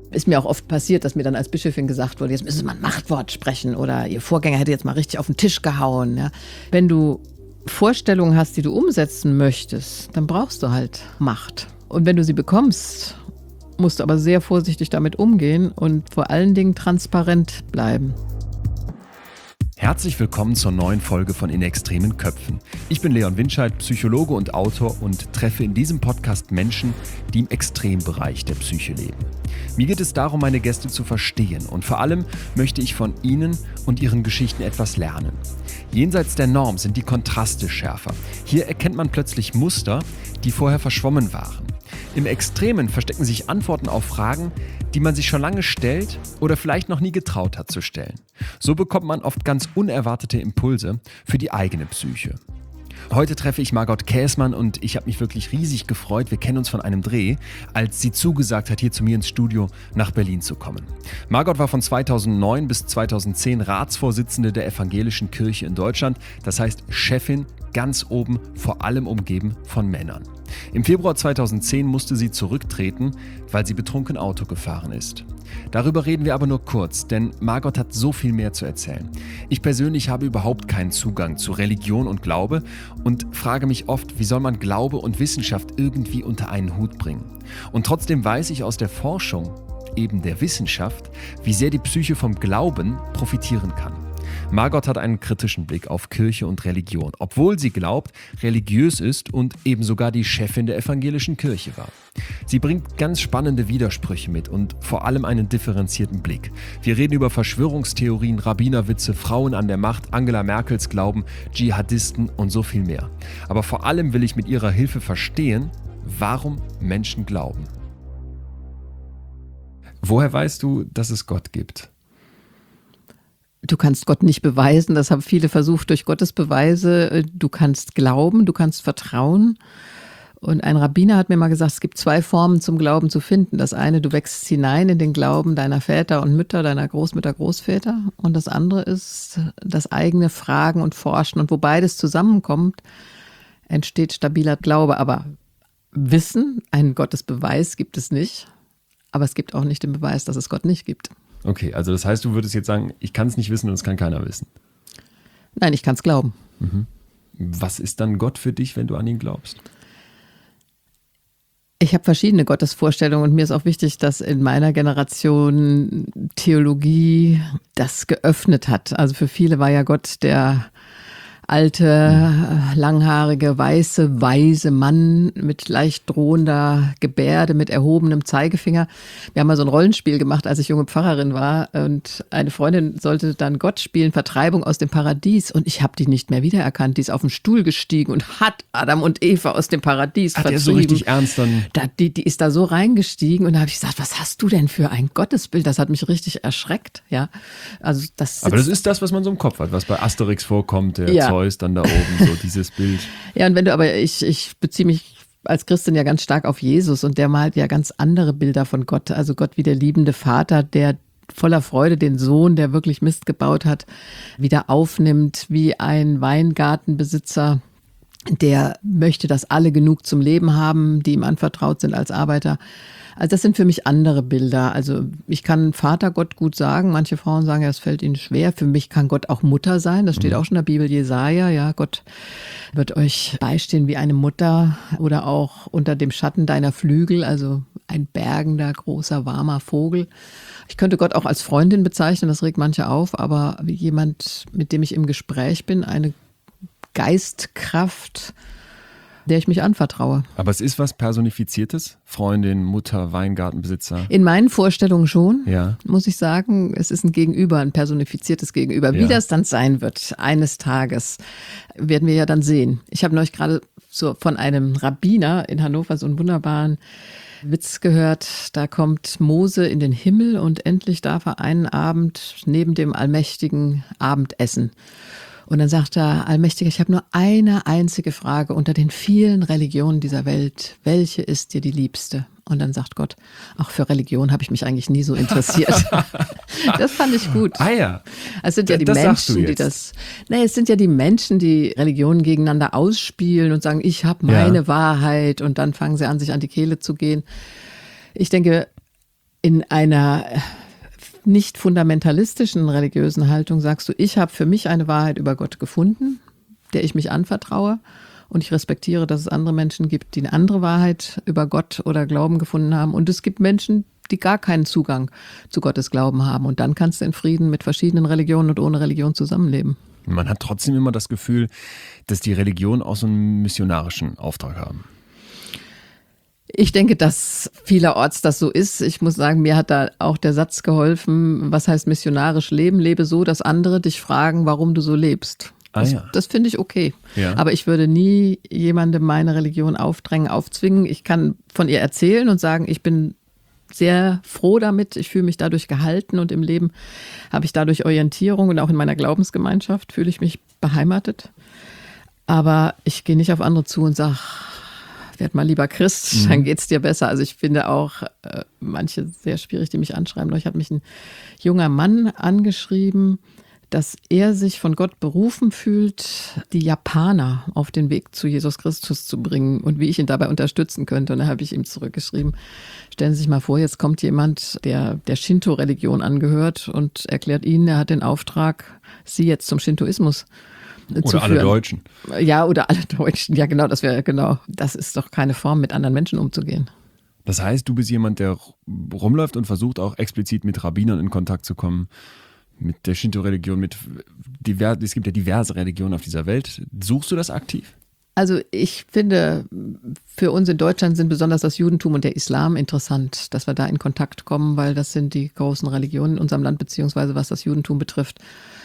Ist mir auch oft passiert, dass mir dann als Bischöfin gesagt wurde, jetzt müssen Sie mal ein Machtwort sprechen oder Ihr Vorgänger hätte jetzt mal richtig auf den Tisch gehauen. Ja. Wenn du Vorstellungen hast, die du umsetzen möchtest, dann brauchst du halt Macht. Und wenn du sie bekommst, musst du aber sehr vorsichtig damit umgehen und vor allen Dingen transparent bleiben. Herzlich willkommen zur neuen Folge von In extremen Köpfen. Ich bin Leon Winscheid, Psychologe und Autor und treffe in diesem Podcast Menschen, die im Extrembereich der Psyche leben. Mir geht es darum, meine Gäste zu verstehen und vor allem möchte ich von ihnen und ihren Geschichten etwas lernen. Jenseits der Norm sind die Kontraste schärfer. Hier erkennt man plötzlich Muster, die vorher verschwommen waren. Im Extremen verstecken sich Antworten auf Fragen, die man sich schon lange stellt oder vielleicht noch nie getraut hat zu stellen. So bekommt man oft ganz unerwartete Impulse für die eigene Psyche. Heute treffe ich Margot Käßmann und ich habe mich wirklich riesig gefreut, wir kennen uns von einem Dreh, als sie zugesagt hat, hier zu mir ins Studio nach Berlin zu kommen. Margot war von 2009 bis 2010 Ratsvorsitzende der Evangelischen Kirche in Deutschland, das heißt Chefin ganz oben, vor allem umgeben von Männern. Im Februar 2010 musste sie zurücktreten, weil sie betrunken Auto gefahren ist. Darüber reden wir aber nur kurz, denn Margot hat so viel mehr zu erzählen. Ich persönlich habe überhaupt keinen Zugang zu Religion und Glaube und frage mich oft, wie soll man Glaube und Wissenschaft irgendwie unter einen Hut bringen? Und trotzdem weiß ich aus der Forschung, eben der Wissenschaft, wie sehr die Psyche vom Glauben profitieren kann. Margot hat einen kritischen Blick auf Kirche und Religion, obwohl sie glaubt, religiös ist und eben sogar die Chefin der evangelischen Kirche war. Sie bringt ganz spannende Widersprüche mit und vor allem einen differenzierten Blick. Wir reden über Verschwörungstheorien, Rabbinerwitze, Frauen an der Macht, Angela Merkels Glauben, Dschihadisten und so viel mehr. Aber vor allem will ich mit ihrer Hilfe verstehen, warum Menschen glauben. Woher weißt du, dass es Gott gibt? Du kannst Gott nicht beweisen, das haben viele versucht durch Gottes Beweise. Du kannst glauben, du kannst vertrauen. Und ein Rabbiner hat mir mal gesagt, es gibt 2 Formen zum Glauben zu finden. Das eine, du wächst hinein in den Glauben deiner Väter und Mütter, deiner Großmütter, Großväter. Und das andere ist das eigene Fragen und Forschen. Und wo beides zusammenkommt, entsteht stabiler Glaube. Aber Wissen, einen Gottesbeweis gibt es nicht. Aber es gibt auch nicht den Beweis, dass es Gott nicht gibt. Okay, also das heißt, du würdest jetzt sagen, ich kann es nicht wissen und es kann keiner wissen. Nein, ich kann es glauben. Mhm. Was ist dann Gott für dich, wenn du an ihn glaubst? Ich habe verschiedene Gottesvorstellungen und mir ist auch wichtig, dass in meiner Generation Theologie das geöffnet hat. Also für viele war ja Gott der alte, langhaarige, weiße, weise Mann mit leicht drohender Gebärde, mit erhobenem Zeigefinger. Wir haben mal so ein Rollenspiel gemacht, als ich junge Pfarrerin war und eine Freundin sollte dann Gott spielen, Vertreibung aus dem Paradies und ich habe die nicht mehr wiedererkannt. Die ist auf den Stuhl gestiegen und hat Adam und Eva aus dem Paradies vertrieben. Hat er so richtig ernst dann? Die ist da so reingestiegen und da habe ich gesagt, was hast du denn für ein Gottesbild? Das hat mich richtig erschreckt. Ja, also aber das ist das, was man so im Kopf hat, was bei Asterix vorkommt, der Zeus dann da oben, so dieses Bild. Ja, und wenn du aber, ich beziehe mich als Christin ja ganz stark auf Jesus und der malt ja ganz andere Bilder von Gott. Also Gott wie der liebende Vater, der voller Freude den Sohn, der wirklich Mist gebaut hat, wieder aufnimmt, wie ein Weingartenbesitzer, der möchte, dass alle genug zum Leben haben, die ihm anvertraut sind als Arbeiter. Also das sind für mich andere Bilder. Also ich kann Vatergott gut sagen. Manche Frauen sagen, ja, es fällt ihnen schwer. Für mich kann Gott auch Mutter sein. Das steht auch schon in der Bibel, Jesaja. Ja, Gott wird euch beistehen wie eine Mutter oder auch unter dem Schatten deiner Flügel. Also ein bergender, großer, warmer Vogel. Ich könnte Gott auch als Freundin bezeichnen. Das regt manche auf. Aber wie jemand, mit dem ich im Gespräch bin, eine Geistkraft, der ich mich anvertraue. Aber es ist was Personifiziertes? Freundin, Mutter, Weingartenbesitzer? In meinen Vorstellungen schon, ja. Muss ich sagen. Es ist ein Gegenüber, ein personifiziertes Gegenüber. Wie das dann sein wird, eines Tages, werden wir ja dann sehen. Ich habe neulich gerade so von einem Rabbiner in Hannover so einen wunderbaren Witz gehört. Da kommt Mose in den Himmel und endlich darf er einen Abend neben dem Allmächtigen Abendessen. Und dann sagt er, Allmächtiger, ich habe nur eine einzige Frage unter den vielen Religionen dieser Welt. Welche ist dir die liebste? Und dann sagt Gott, auch für Religion habe ich mich eigentlich nie so interessiert. Das fand ich gut. Ah ja. Es sind ja die Menschen, die das. Nee, es sind ja die Menschen, die Religionen gegeneinander ausspielen und sagen, ich habe meine Wahrheit. Und dann fangen sie an, sich an die Kehle zu gehen. Ich denke, In einer nicht fundamentalistischen religiösen Haltung sagst du, ich habe für mich eine Wahrheit über Gott gefunden, der ich mich anvertraue. Und ich respektiere, dass es andere Menschen gibt, die eine andere Wahrheit über Gott oder Glauben gefunden haben. Und es gibt Menschen, die gar keinen Zugang zu Gottes Glauben haben. Und dann kannst du in Frieden mit verschiedenen Religionen und ohne Religion zusammenleben. Man hat trotzdem immer das Gefühl, dass die Religionen auch so einen missionarischen Auftrag haben. Ich denke, dass vielerorts das so ist. Ich muss sagen, mir hat da auch der Satz geholfen, was heißt missionarisch leben? Lebe so, dass andere dich fragen, warum du so lebst. Das finde ich okay. Ja. Aber ich würde nie jemandem meine Religion aufdrängen, aufzwingen. Ich kann von ihr erzählen und sagen, ich bin sehr froh damit. Ich fühle mich dadurch gehalten und im Leben habe ich dadurch Orientierung und auch in meiner Glaubensgemeinschaft fühle ich mich beheimatet. Aber ich gehe nicht auf andere zu und sage, werd mal lieber Christ, dann geht's dir besser. Also ich finde auch manche sehr schwierig, die mich anschreiben. Neulich hat mich ein junger Mann angeschrieben, dass er sich von Gott berufen fühlt, die Japaner auf den Weg zu Jesus Christus zu bringen und wie ich ihn dabei unterstützen könnte. Und da habe ich ihm zurückgeschrieben, stellen Sie sich mal vor, jetzt kommt jemand, der Shinto-Religion angehört und erklärt Ihnen, er hat den Auftrag, Sie jetzt zum Shintoismus oder alle Deutschen. Ja, oder alle Deutschen. Ja, genau, das wäre genau. Das ist doch keine Form, mit anderen Menschen umzugehen. Das heißt, du bist jemand, der rumläuft und versucht auch explizit mit Rabbinern in Kontakt zu kommen, mit der Shinto-Religion, es gibt ja diverse Religionen auf dieser Welt. Suchst du das aktiv? Also ich finde, für uns in Deutschland sind besonders das Judentum und der Islam interessant, dass wir da in Kontakt kommen, weil das sind die großen Religionen in unserem Land, beziehungsweise was das Judentum betrifft,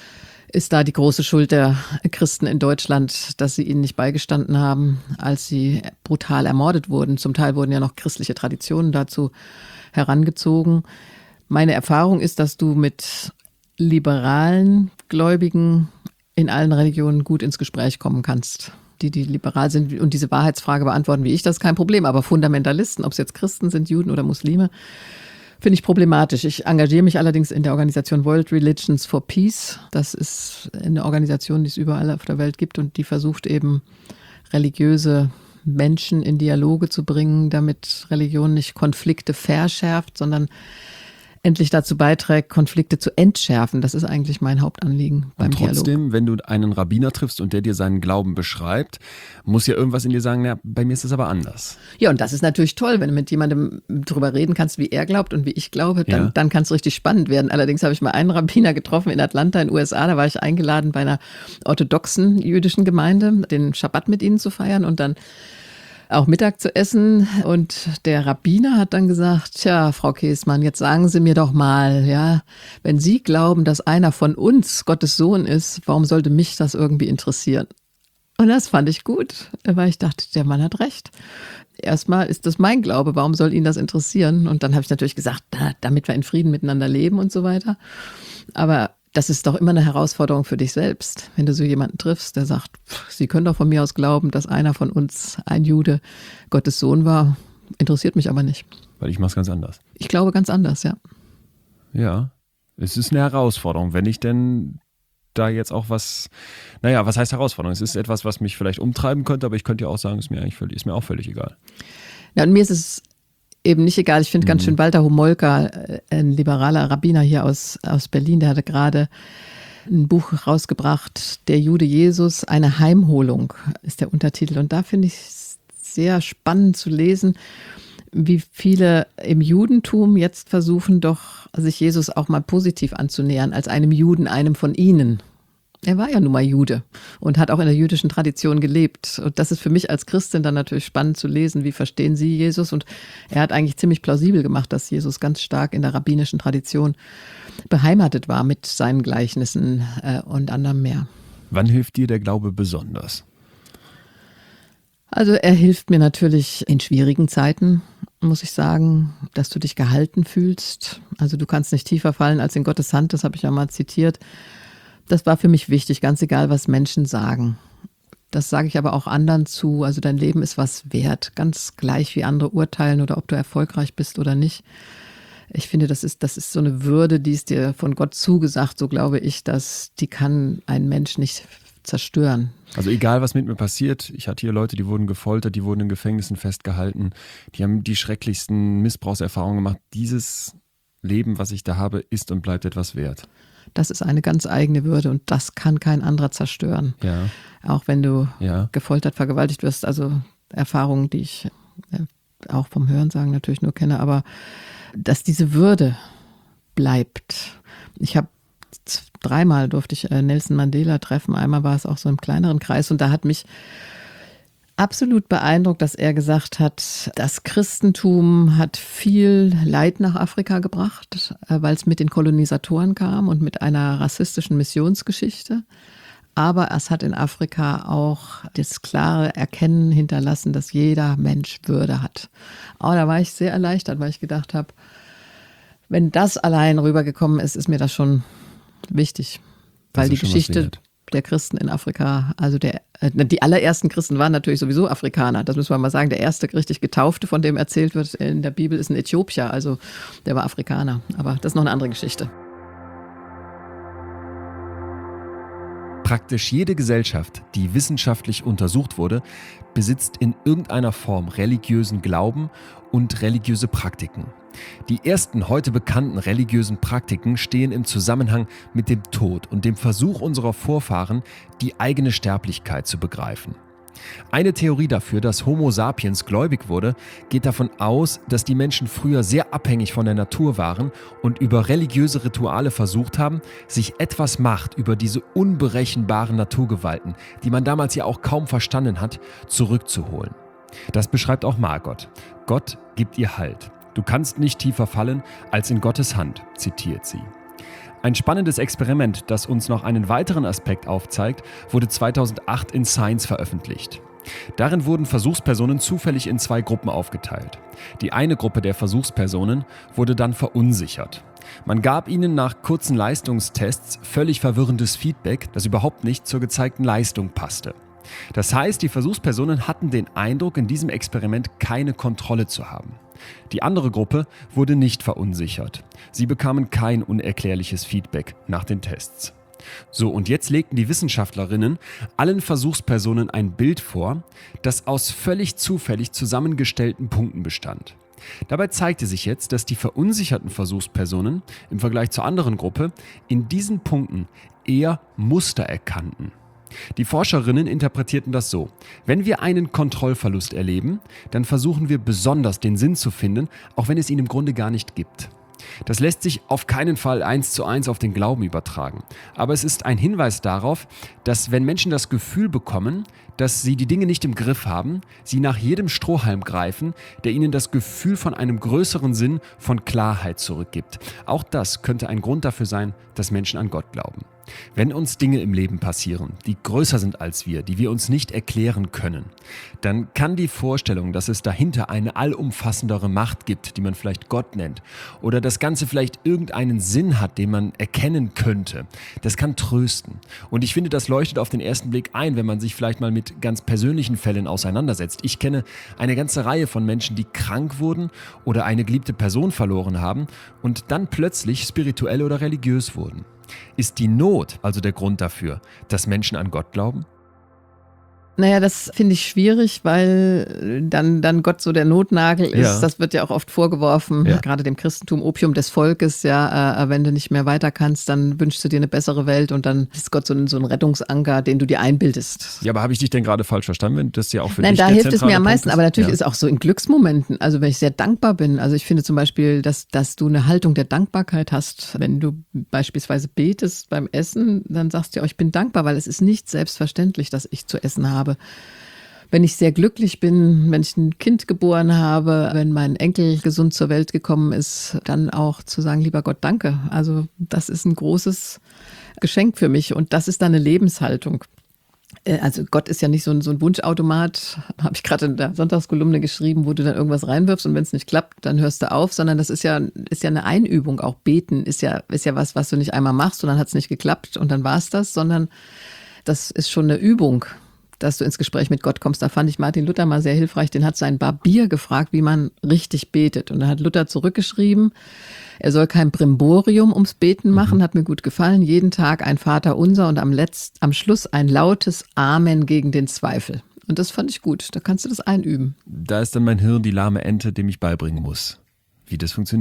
ist da die große Schuld der Christen in Deutschland, dass sie ihnen nicht beigestanden haben, als sie brutal ermordet wurden. Zum Teil wurden ja noch christliche Traditionen dazu herangezogen. Meine Erfahrung ist, dass du mit liberalen Gläubigen in allen Religionen gut ins Gespräch kommen kannst. Die liberal sind und diese Wahrheitsfrage beantworten wie ich, das ist kein Problem. Aber Fundamentalisten, ob es jetzt Christen sind, Juden oder Muslime, finde ich problematisch. Ich engagiere mich allerdings in der Organisation World Religions for Peace. Das ist eine Organisation, die es überall auf der Welt gibt und die versucht eben religiöse Menschen in Dialoge zu bringen, damit Religion nicht Konflikte verschärft, sondern endlich dazu beiträgt, Konflikte zu entschärfen. Das ist eigentlich mein Hauptanliegen beim Dialog. Und trotzdem, wenn du einen Rabbiner triffst und der dir seinen Glauben beschreibt, muss ja irgendwas in dir sagen, na, bei mir ist das aber anders. Ja, und das ist natürlich toll, wenn du mit jemandem drüber reden kannst, wie er glaubt und wie ich glaube, dann kann es richtig spannend werden. Allerdings habe ich mal einen Rabbiner getroffen in Atlanta in den USA, da war ich eingeladen bei einer orthodoxen jüdischen Gemeinde, den Schabbat mit ihnen zu feiern und dann auch Mittag zu essen. Und der Rabbiner hat dann gesagt, tja, Frau Käßmann, jetzt sagen Sie mir doch mal, ja, wenn Sie glauben, dass einer von uns Gottes Sohn ist, warum sollte mich das irgendwie interessieren? Und das fand ich gut, weil ich dachte, der Mann hat recht. Erstmal ist das mein Glaube, warum soll ihn das interessieren? Und dann habe ich natürlich gesagt, damit wir in Frieden miteinander leben und so weiter. Aber das ist doch immer eine Herausforderung für dich selbst, wenn du so jemanden triffst, der sagt, Sie können doch von mir aus glauben, dass einer von uns, ein Jude, Gottes Sohn war. Interessiert mich aber nicht. Weil ich mache es ganz anders. Ich glaube ganz anders, ja. Ja, es ist eine Herausforderung, wenn ich denn da jetzt auch was heißt Herausforderung? Es ist etwas, was mich vielleicht umtreiben könnte, aber ich könnte ja auch sagen, ist mir auch völlig egal. Ja, und mir ist es eben nicht egal. Ich finde ganz schön Walter Homolka, ein liberaler Rabbiner hier aus Berlin, der hatte gerade ein Buch rausgebracht, Der Jude Jesus, eine Heimholung ist der Untertitel. Und da finde ich es sehr spannend zu lesen, wie viele im Judentum jetzt versuchen doch, sich Jesus auch mal positiv anzunähern, als einem Juden, einem von ihnen. Er war ja nun mal Jude und hat auch in der jüdischen Tradition gelebt. Und das ist für mich als Christin dann natürlich spannend zu lesen, wie verstehen Sie Jesus? Und er hat eigentlich ziemlich plausibel gemacht, dass Jesus ganz stark in der rabbinischen Tradition beheimatet war mit seinen Gleichnissen und anderem mehr. Wann hilft dir der Glaube besonders? Also er hilft mir natürlich in schwierigen Zeiten, muss ich sagen, dass du dich gehalten fühlst. Also du kannst nicht tiefer fallen als in Gottes Hand, das habe ich ja mal zitiert. Das war für mich wichtig, ganz egal, was Menschen sagen. Das sage ich aber auch anderen zu. Also dein Leben ist was wert, ganz gleich wie andere urteilen oder ob du erfolgreich bist oder nicht. Ich finde, das ist so eine Würde, die ist dir von Gott zugesagt, so glaube ich, dass die kann ein Mensch nicht zerstören. Also egal, was mit mir passiert, ich hatte hier Leute, die wurden gefoltert, die wurden in Gefängnissen festgehalten, die haben die schrecklichsten Missbrauchserfahrungen gemacht. Dieses Leben, was ich da habe, ist und bleibt etwas wert. Das ist eine ganz eigene Würde und das kann kein anderer zerstören. Ja. Auch wenn du Ja. gefoltert, vergewaltigt wirst, also Erfahrungen, die ich auch vom Hörensagen natürlich nur kenne, aber dass diese Würde bleibt. Ich habe 3-mal durfte ich Nelson Mandela treffen. Einmal war es auch so im kleineren Kreis und da hat mich absolut beeindruckt, dass er gesagt hat, das Christentum hat viel Leid nach Afrika gebracht, weil es mit den Kolonisatoren kam und mit einer rassistischen Missionsgeschichte. Aber es hat in Afrika auch das klare Erkennen hinterlassen, dass jeder Mensch Würde hat. Aber da war ich sehr erleichtert, weil ich gedacht habe, wenn das allein rübergekommen ist, ist mir das schon wichtig. Weil die Geschichte der Christen in Afrika, also die allerersten Christen waren natürlich sowieso Afrikaner. Das müssen wir mal sagen. Der erste richtig Getaufte, von dem erzählt wird in der Bibel, ist ein Äthiopier. Also der war Afrikaner. Aber das ist noch eine andere Geschichte. Praktisch jede Gesellschaft, die wissenschaftlich untersucht wurde, besitzt in irgendeiner Form religiösen Glauben und religiöse Praktiken. Die ersten heute bekannten religiösen Praktiken stehen im Zusammenhang mit dem Tod und dem Versuch unserer Vorfahren, die eigene Sterblichkeit zu begreifen. Eine Theorie dafür, dass Homo sapiens gläubig wurde, geht davon aus, dass die Menschen früher sehr abhängig von der Natur waren und über religiöse Rituale versucht haben, sich etwas Macht über diese unberechenbaren Naturgewalten, die man damals ja auch kaum verstanden hat, zurückzuholen. Das beschreibt auch Margot. Gott gibt ihr Halt. Du kannst nicht tiefer fallen als in Gottes Hand, zitiert sie. Ein spannendes Experiment, das uns noch einen weiteren Aspekt aufzeigt, wurde 2008 in Science veröffentlicht. Darin wurden Versuchspersonen zufällig in 2 Gruppen aufgeteilt. Die eine Gruppe der Versuchspersonen wurde dann verunsichert. Man gab ihnen nach kurzen Leistungstests völlig verwirrendes Feedback, das überhaupt nicht zur gezeigten Leistung passte. Das heißt, die Versuchspersonen hatten den Eindruck, in diesem Experiment keine Kontrolle zu haben. Die andere Gruppe wurde nicht verunsichert. Sie bekamen kein unerklärliches Feedback nach den Tests. So, und jetzt legten die Wissenschaftlerinnen allen Versuchspersonen ein Bild vor, das aus völlig zufällig zusammengestellten Punkten bestand. Dabei zeigte sich jetzt, dass die verunsicherten Versuchspersonen im Vergleich zur anderen Gruppe in diesen Punkten eher Muster erkannten. Die Forscherinnen interpretierten das so: Wenn wir einen Kontrollverlust erleben, dann versuchen wir besonders den Sinn zu finden, auch wenn es ihn im Grunde gar nicht gibt. Das lässt sich auf keinen Fall 1:1 auf den Glauben übertragen. Aber es ist ein Hinweis darauf, dass wenn Menschen das Gefühl bekommen, dass sie die Dinge nicht im Griff haben, sie nach jedem Strohhalm greifen, der ihnen das Gefühl von einem größeren Sinn, von Klarheit zurückgibt. Auch das könnte ein Grund dafür sein, dass Menschen an Gott glauben. Wenn uns Dinge im Leben passieren, die größer sind als wir, die wir uns nicht erklären können, dann kann die Vorstellung, dass es dahinter eine allumfassendere Macht gibt, die man vielleicht Gott nennt, oder das Ganze vielleicht irgendeinen Sinn hat, den man erkennen könnte, das kann trösten. Und ich finde, das leuchtet auf den ersten Blick ein, wenn man sich vielleicht mal mit ganz persönlichen Fällen auseinandersetzt. Ich kenne eine ganze Reihe von Menschen, die krank wurden oder eine geliebte Person verloren haben und dann plötzlich spirituell oder religiös wurden. Ist die Not also der Grund dafür, dass Menschen an Gott glauben? Naja, das finde ich schwierig, weil dann Gott so der Notnagel ist. Ja. Das wird ja auch oft vorgeworfen, Ja. gerade dem Christentum, Opium des Volkes. Ja, wenn du nicht mehr weiter kannst, dann wünschst du dir eine bessere Welt und dann ist Gott so ein Rettungsanker, den du dir einbildest. Ja, aber habe ich dich denn gerade falsch verstanden, wenn das ja auch für Nein, dich da der hilft es zentrale mir am Punkt meisten, ist? aber natürlich Ja. ist auch so in Glücksmomenten, also wenn ich sehr dankbar bin, also ich finde zum Beispiel, dass du eine Haltung der Dankbarkeit hast, wenn du beispielsweise betest beim Essen, dann sagst du ja, ich bin dankbar, weil es ist nicht selbstverständlich, dass ich zu essen habe. Wenn ich sehr glücklich bin, wenn ich ein Kind geboren habe, wenn mein Enkel gesund zur Welt gekommen ist, dann auch zu sagen, lieber Gott, danke. Also das ist ein großes Geschenk für mich und das ist dann eine Lebenshaltung. Also Gott ist ja nicht so ein Wunschautomat, habe ich gerade in der Sonntagskolumne geschrieben, wo du dann irgendwas reinwirfst und wenn es nicht klappt, dann hörst du auf, sondern das ist ja eine Einübung. Auch Beten ist ja was du nicht einmal machst und dann hat es nicht geklappt und dann war es das, sondern das ist schon eine Übung, dass du ins Gespräch mit Gott kommst. Da fand ich Martin Luther mal sehr hilfreich. Den hat sein Barbier gefragt, wie man richtig betet. Und da hat Luther zurückgeschrieben, er soll kein Brimborium ums Beten machen, hat mir gut gefallen. Jeden Tag ein Vaterunser und am Schluss ein lautes Amen gegen den Zweifel. Und das fand ich gut. Da kannst du das einüben. Da ist dann mein Hirn die lahme Ente, dem ich beibringen muss, wie das funktioniert.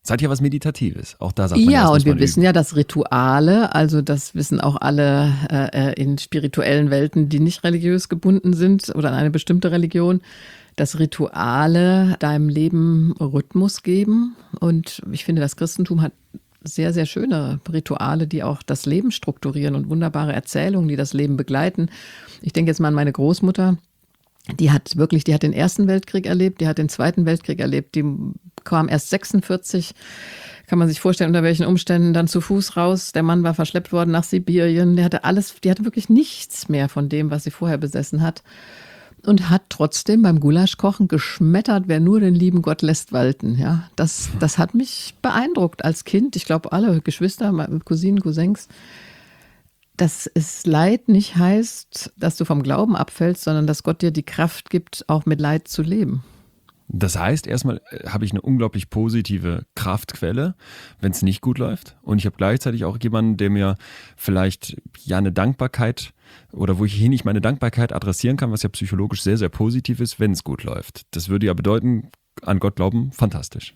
Seid ja was Meditatives. Auch da sagt man Ja, das muss und wir man wissen üben. ja, dass Rituale, also das wissen auch alle in spirituellen Welten, die nicht religiös gebunden sind oder an eine bestimmte Religion, dass Rituale deinem Leben Rhythmus geben. Und ich finde, das Christentum hat sehr, sehr schöne Rituale, die auch das Leben strukturieren und wunderbare Erzählungen, die das Leben begleiten. Ich denke jetzt mal an meine Großmutter. Die hat den Ersten Weltkrieg erlebt, die hat den Zweiten Weltkrieg erlebt, die kam erst 46, kann man sich vorstellen, unter welchen Umständen, dann zu Fuß raus. Der Mann war verschleppt worden nach Sibirien, die hatte wirklich nichts mehr von dem, was sie vorher besessen hat. Und hat trotzdem beim Gulaschkochen geschmettert, wer nur den lieben Gott lässt walten. Ja, das hat mich beeindruckt als Kind. Ich glaube, alle Geschwister, Cousinen, Cousins, dass es Leid nicht heißt, dass du vom Glauben abfällst, sondern dass Gott dir die Kraft gibt, auch mit Leid zu leben. Das heißt, erstmal habe ich eine unglaublich positive Kraftquelle, wenn es nicht gut läuft. Und ich habe gleichzeitig auch jemanden, der mir vielleicht ja eine Dankbarkeit oder wo ich hier nicht meine Dankbarkeit adressieren kann, was ja psychologisch sehr, sehr positiv ist, wenn es gut läuft. Das würde ja bedeuten, an Gott glauben, fantastisch.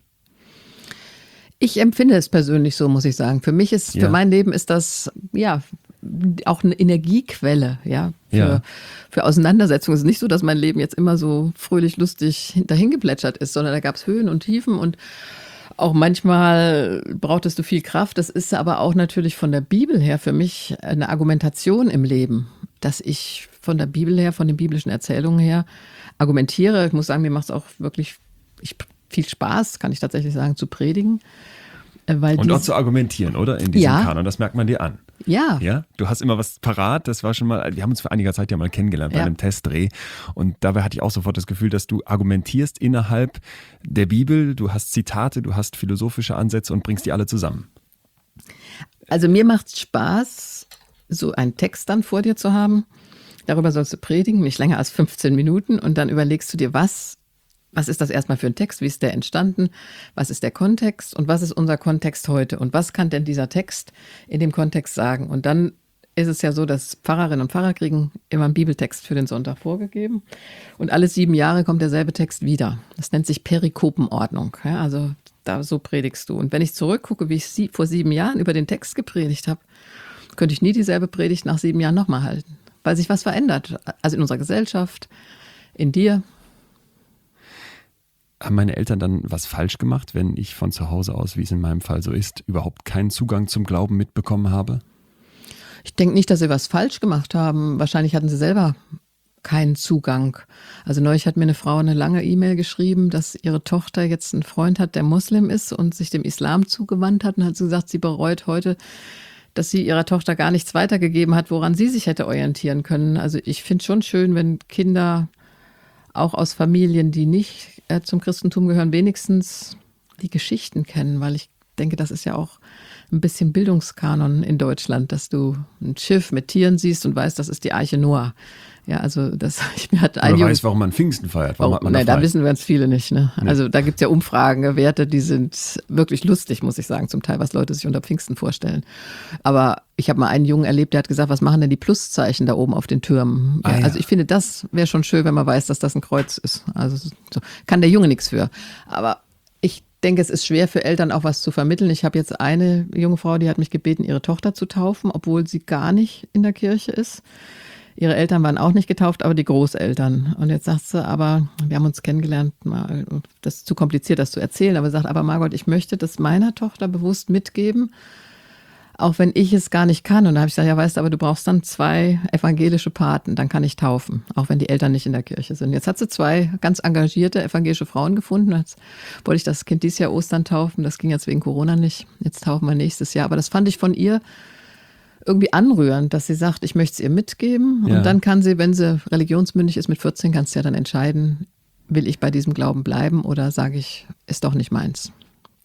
Ich empfinde es persönlich so, muss ich sagen. Für mein Leben ist das, ja, auch eine Energiequelle, ja, für Auseinandersetzungen. Es ist nicht so, dass mein Leben jetzt immer so fröhlich, lustig dahingeplätschert ist, sondern da gab es Höhen und Tiefen und auch manchmal brauchtest du viel Kraft. Das ist aber auch natürlich von der Bibel her für mich eine Argumentation im Leben, dass ich von der Bibel her, von den biblischen Erzählungen her argumentiere. Ich muss sagen, mir macht es auch wirklich viel Spaß, kann ich tatsächlich sagen, zu predigen. Und auch zu argumentieren, oder? In diesem Kanon, das merkt man dir an. Ja. Ja. Du hast immer was parat, das war schon mal, wir haben uns vor einiger Zeit ja mal kennengelernt bei einem Testdreh und dabei hatte ich auch sofort das Gefühl, dass du argumentierst innerhalb der Bibel, du hast Zitate, du hast philosophische Ansätze und bringst die alle zusammen. Also mir macht es Spaß, so einen Text dann vor dir zu haben, darüber sollst du predigen, nicht länger als 15 Minuten und dann überlegst du dir, was ist das erstmal für ein Text? Wie ist der entstanden? Was ist der Kontext? Und was ist unser Kontext heute? Und was kann denn dieser Text in dem Kontext sagen? Und dann ist es ja so, dass Pfarrerinnen und Pfarrer kriegen immer einen Bibeltext für den Sonntag vorgegeben. Und alle 7 Jahre kommt derselbe Text wieder. Das nennt sich Perikopenordnung. Ja, also so predigst du. Und wenn ich zurückgucke, wie ich vor 7 Jahren über den Text gepredigt habe, könnte ich nie dieselbe Predigt nach 7 Jahren nochmal halten. Weil sich was verändert. Also in unserer Gesellschaft, in dir. Haben meine Eltern dann was falsch gemacht, wenn ich von zu Hause aus, wie es in meinem Fall so ist, überhaupt keinen Zugang zum Glauben mitbekommen habe? Ich denke nicht, dass sie was falsch gemacht haben. Wahrscheinlich hatten sie selber keinen Zugang. Also neulich hat mir eine Frau eine lange E-Mail geschrieben, dass ihre Tochter jetzt einen Freund hat, der Muslim ist und sich dem Islam zugewandt hat. Und hat sie gesagt, sie bereut heute, dass sie ihrer Tochter gar nichts weitergegeben hat, woran sie sich hätte orientieren können. Also ich finde es schon schön, wenn Kinder auch aus Familien, die nicht zum Christentum gehören, wenigstens die Geschichten kennen, weil ich denke, das ist ja auch ein bisschen Bildungskanon in Deutschland, dass du ein Schiff mit Tieren siehst und weißt, das ist die Arche Noah. Ja, also mir hat ein Oder weißt, warum man Pfingsten feiert. Warum hat man da wissen wir uns viele nicht. Ne? Nee. Also da gibt es ja Umfragen, Werte, die sind wirklich lustig, muss ich sagen, zum Teil, was Leute sich unter Pfingsten vorstellen. Aber ich habe mal einen Jungen erlebt, der hat gesagt, was machen denn die Pluszeichen da oben auf den Türmen? Ja, also ich finde, das wäre schon schön, wenn man weiß, dass das ein Kreuz ist. Also so kann der Junge nichts für. Aber ich denke, es ist schwer für Eltern auch was zu vermitteln. Ich habe jetzt eine junge Frau, die hat mich gebeten, ihre Tochter zu taufen, obwohl sie gar nicht in der Kirche ist. Ihre Eltern waren auch nicht getauft, aber die Großeltern. Und jetzt sagt sie, aber wir haben uns kennengelernt, das ist zu kompliziert, das zu erzählen, aber sagt, aber Margot, ich möchte das meiner Tochter bewusst mitgeben, auch wenn ich es gar nicht kann. Und da habe ich gesagt, ja, weißt du, aber du brauchst dann 2 evangelische Paten, dann kann ich taufen, auch wenn die Eltern nicht in der Kirche sind. Jetzt hat sie 2 ganz engagierte evangelische Frauen gefunden. Jetzt wollte ich das Kind dieses Jahr Ostern taufen, das ging jetzt wegen Corona nicht. Jetzt taufen wir nächstes Jahr. Aber das fand ich von ihr irgendwie anrührend, dass sie sagt, ich möchte es ihr mitgeben. Und dann kann sie, wenn sie religionsmündig ist, mit 14, kannst du ja dann entscheiden, will ich bei diesem Glauben bleiben oder sage ich, ist doch nicht meins.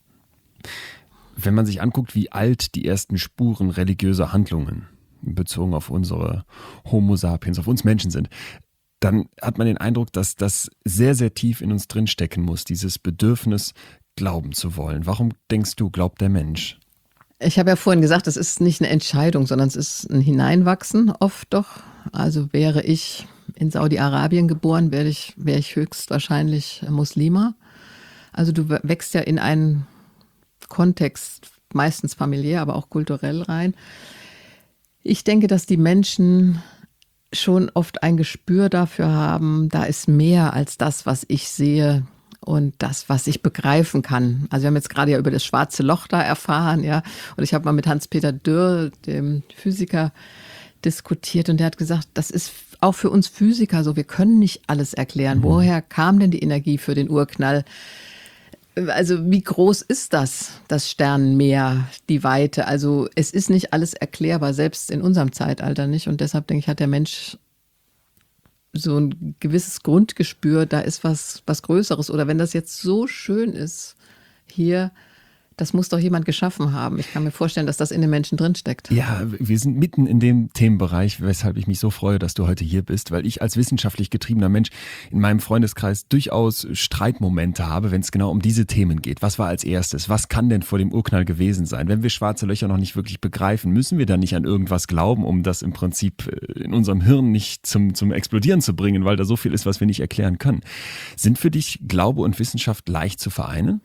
Wenn man sich anguckt, wie alt die ersten Spuren religiöser Handlungen bezogen auf unsere Homo sapiens, auf uns Menschen sind, dann hat man den Eindruck, dass das sehr, sehr tief in uns drinstecken muss, dieses Bedürfnis, glauben zu wollen. Warum denkst du, glaubt der Mensch? Ich habe ja vorhin gesagt, es ist nicht eine Entscheidung, sondern es ist ein Hineinwachsen oft doch. Also wäre ich in Saudi-Arabien geboren, wäre ich höchstwahrscheinlich Muslima. Also du wächst ja in ein Kontext, meistens familiär, aber auch kulturell rein. Ich denke, dass die Menschen schon oft ein Gespür dafür haben, da ist mehr als das, was ich sehe und das, was ich begreifen kann. Also wir haben jetzt gerade ja über das schwarze Loch da erfahren, ja. Und ich habe mal mit Hans-Peter Dürr, dem Physiker, diskutiert und der hat gesagt, das ist auch für uns Physiker so, wir können nicht alles erklären. Woher kam denn die Energie für den Urknall? Also wie groß ist das Sternenmeer, die Weite? Also es ist nicht alles erklärbar, selbst in unserem Zeitalter nicht. Und deshalb denke ich, hat der Mensch so ein gewisses Grundgespür, da ist was Größeres. Oder wenn das jetzt so schön ist hier, das muss doch jemand geschaffen haben. Ich kann mir vorstellen, dass das in den Menschen drinsteckt. Ja, wir sind mitten in dem Themenbereich, weshalb ich mich so freue, dass du heute hier bist, weil ich als wissenschaftlich getriebener Mensch in meinem Freundeskreis durchaus Streitmomente habe, wenn es genau um diese Themen geht. Was war als erstes? Was kann denn vor dem Urknall gewesen sein? Wenn wir schwarze Löcher noch nicht wirklich begreifen, müssen wir dann nicht an irgendwas glauben, um das im Prinzip in unserem Hirn nicht zum Explodieren zu bringen, weil da so viel ist, was wir nicht erklären können. Sind für dich Glaube und Wissenschaft leicht zu vereinen?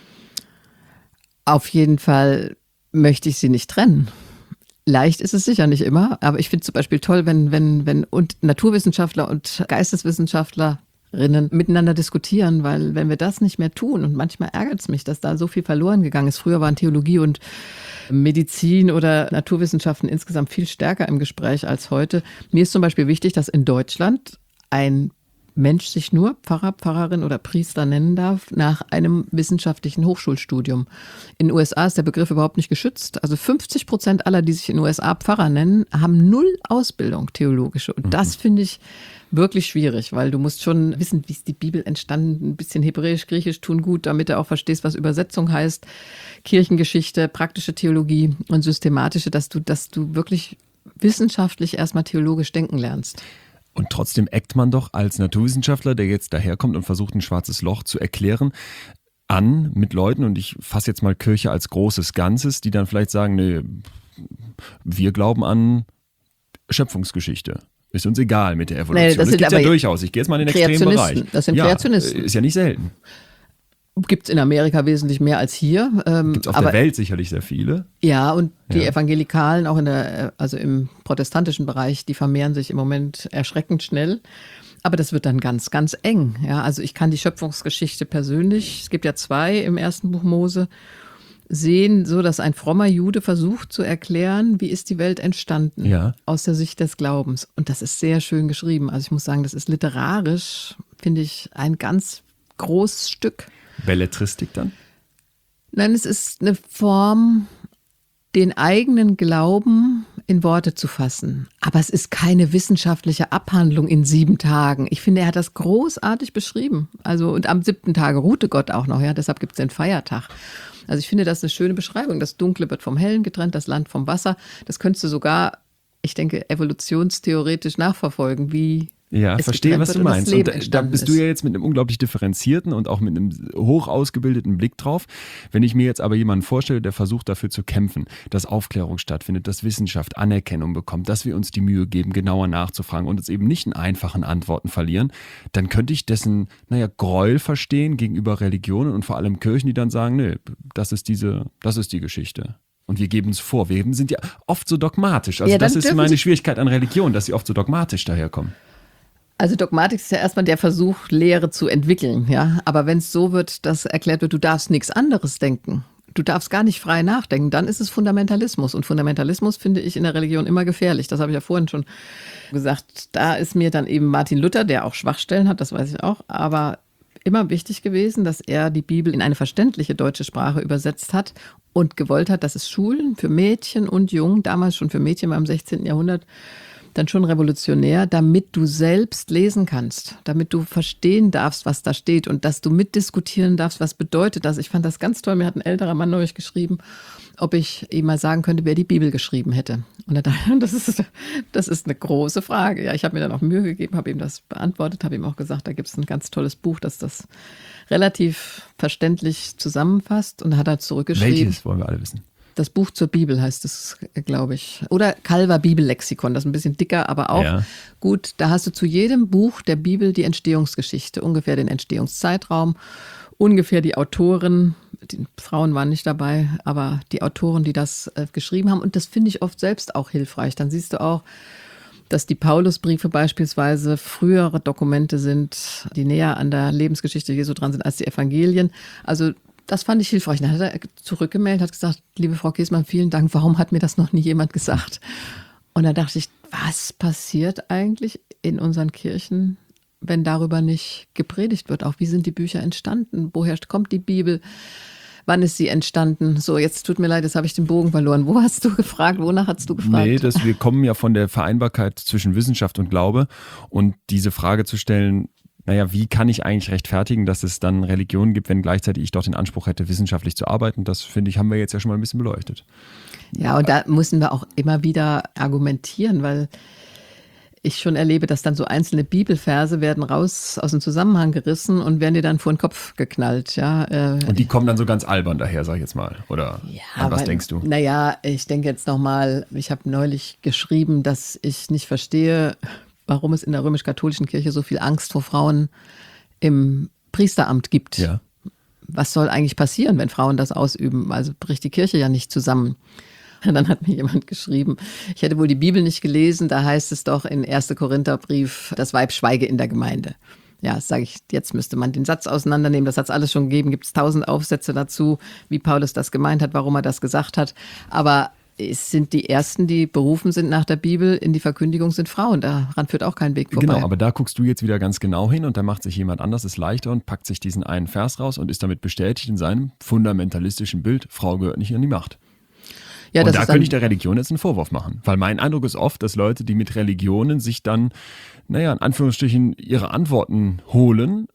Auf jeden Fall möchte ich sie nicht trennen. Leicht ist es sicher nicht immer, aber ich finde es zum Beispiel toll, wenn und Naturwissenschaftler und Geisteswissenschaftlerinnen miteinander diskutieren, weil wenn wir das nicht mehr tun, und manchmal ärgert es mich, dass da so viel verloren gegangen ist. Früher waren Theologie und Medizin oder Naturwissenschaften insgesamt viel stärker im Gespräch als heute. Mir ist zum Beispiel wichtig, dass in Deutschland ein Mensch sich nur Pfarrer, Pfarrerin oder Priester nennen darf nach einem wissenschaftlichen Hochschulstudium. In den USA ist der Begriff überhaupt nicht geschützt. Also 50% aller, die sich in den USA Pfarrer nennen, haben 0 Ausbildung theologische. Und das finde ich wirklich schwierig, weil du musst schon wissen, wie ist die Bibel entstanden, ein bisschen Hebräisch, Griechisch tun gut, damit du auch verstehst, was Übersetzung heißt, Kirchengeschichte, praktische Theologie und systematische, dass du wirklich wissenschaftlich erstmal theologisch denken lernst. Und trotzdem eckt man doch als Naturwissenschaftler, der jetzt daherkommt und versucht, ein schwarzes Loch zu erklären, an mit Leuten, und ich fasse jetzt mal Kirche als großes Ganzes, die dann vielleicht sagen, nee, wir glauben an Schöpfungsgeschichte. Ist uns egal mit der Evolution. Nee, das gibt ja durchaus. Ich gehe jetzt mal in den extremen Bereich. Das sind Kreationisten. Ist ja nicht selten. Gibt es in Amerika wesentlich mehr als hier. Gibt es auf der Welt sicherlich sehr viele. Ja, und die Evangelikalen auch also im protestantischen Bereich, die vermehren sich im Moment erschreckend schnell. Aber das wird dann ganz, ganz eng. Ja, also ich kann die Schöpfungsgeschichte persönlich, es gibt ja 2 im ersten Buch Mose, sehen, so dass ein frommer Jude versucht zu erklären, wie ist die Welt entstanden aus der Sicht des Glaubens. Und das ist sehr schön geschrieben. Also ich muss sagen, das ist literarisch, finde ich, ein ganz großes Stück. Belletristik dann? Nein, es ist eine Form, den eigenen Glauben in Worte zu fassen. Aber es ist keine wissenschaftliche Abhandlung in 7 Tagen. Ich finde, er hat das großartig beschrieben. Also, und am 7. Tage ruhte Gott auch noch, ja, deshalb gibt es den Feiertag. Also ich finde, das ist eine schöne Beschreibung. Das Dunkle wird vom Hellen getrennt, das Land vom Wasser. Das könntest du sogar, ich denke, evolutionstheoretisch nachverfolgen, wie ja, verstehe, was du meinst. Und da bist du ja jetzt mit einem unglaublich differenzierten und auch mit einem hoch ausgebildeten Blick drauf. Wenn ich mir jetzt aber jemanden vorstelle, der versucht dafür zu kämpfen, dass Aufklärung stattfindet, dass Wissenschaft Anerkennung bekommt, dass wir uns die Mühe geben, genauer nachzufragen und uns eben nicht in einfachen Antworten verlieren, dann könnte ich dessen, Gräuel verstehen gegenüber Religionen und vor allem Kirchen, die dann sagen, nee, das ist die Geschichte. Und wir geben es vor. Wir sind ja oft so dogmatisch. Also das ist meine Schwierigkeit an Religion, dass sie oft so dogmatisch daherkommen. Also Dogmatik ist ja erstmal der Versuch, Lehre zu entwickeln, ja. Aber wenn es so wird, dass erklärt wird, du darfst nichts anderes denken, du darfst gar nicht frei nachdenken, dann ist es Fundamentalismus. Und Fundamentalismus finde ich in der Religion immer gefährlich. Das habe ich ja vorhin schon gesagt. Da ist mir dann eben Martin Luther, der auch Schwachstellen hat, das weiß ich auch, aber immer wichtig gewesen, dass er die Bibel in eine verständliche deutsche Sprache übersetzt hat und gewollt hat, dass es Schulen für Mädchen und Jungen, damals schon für Mädchen im 16. Jahrhundert, dann schon revolutionär, damit du selbst lesen kannst, damit du verstehen darfst, was da steht und dass du mitdiskutieren darfst, was bedeutet das. Ich fand das ganz toll. Mir hat ein älterer Mann neulich geschrieben, ob ich ihm mal sagen könnte, wer die Bibel geschrieben hätte. Und er dachte, das ist eine große Frage. Ja, ich habe mir dann auch Mühe gegeben, habe ihm das beantwortet, habe ihm auch gesagt, da gibt es ein ganz tolles Buch, das das relativ verständlich zusammenfasst. Und da hat er zurückgeschrieben. Welches wollen wir alle wissen? Das Buch zur Bibel heißt es, glaube ich. Oder Calver Bibellexikon, das ist ein bisschen dicker, aber auch gut. Da hast du zu jedem Buch der Bibel die Entstehungsgeschichte, ungefähr den Entstehungszeitraum, ungefähr die Autoren, Die Frauen waren nicht dabei, aber die Autoren, die das geschrieben haben. Und das finde ich oft selbst auch hilfreich. Dann siehst du auch, dass die Paulusbriefe beispielsweise frühere Dokumente sind, die näher an der Lebensgeschichte Jesu dran sind als die Evangelien. Also das fand ich hilfreich. Dann hat er zurückgemeldet, hat gesagt, liebe Frau Kiesmann, vielen Dank, warum hat mir das noch nie jemand gesagt? Und da dachte ich, was passiert eigentlich in unseren Kirchen, wenn darüber nicht gepredigt wird? Auch wie sind die Bücher entstanden? Woher kommt die Bibel? Wann ist sie entstanden? So, jetzt tut mir leid, jetzt habe ich den Bogen verloren. Wo hast du gefragt? Wonach hast du gefragt? Nee, wir kommen ja von der Vereinbarkeit zwischen Wissenschaft und Glaube. Und diese Frage zu stellen, naja, wie kann ich eigentlich rechtfertigen, dass es dann Religionen gibt, wenn gleichzeitig ich doch den Anspruch hätte, wissenschaftlich zu arbeiten? Das, finde ich, haben wir jetzt ja schon mal ein bisschen beleuchtet. Ja, und da müssen wir auch immer wieder argumentieren, weil ich schon erlebe, dass dann so einzelne Bibelverse werden raus aus dem Zusammenhang gerissen und werden dir dann vor den Kopf geknallt. Ja, und die kommen dann so ganz albern daher, sag ich jetzt mal. Oder an was denkst du? Naja, ich denke jetzt nochmal, ich habe neulich geschrieben, dass ich nicht verstehe, warum es in der römisch-katholischen Kirche so viel Angst vor Frauen im Priesteramt gibt. Ja. Was soll eigentlich passieren, wenn Frauen das ausüben? Also bricht die Kirche ja nicht zusammen. Und dann hat mir jemand geschrieben, ich hätte wohl die Bibel nicht gelesen, da heißt es doch in 1. Korintherbrief, das Weib schweige in der Gemeinde. Ja, sage ich, jetzt müsste man den Satz auseinandernehmen, das hat es alles schon gegeben, gibt es 1000 Aufsätze dazu, wie Paulus das gemeint hat, warum er das gesagt hat. Aber es sind die Ersten, die berufen sind nach der Bibel in die Verkündigung, sind Frauen. Daran führt auch kein Weg vorbei. Genau, aber da guckst du jetzt wieder ganz genau hin und da macht sich jemand anders es leichter und packt sich diesen einen Vers raus und ist damit bestätigt in seinem fundamentalistischen Bild, Frau gehört nicht an die Macht. Ja, und da könnte ich der Religion jetzt einen Vorwurf machen. Weil mein Eindruck ist oft, dass Leute, die mit Religionen sich dann, naja, in Anführungsstrichen ihre Antworten holen,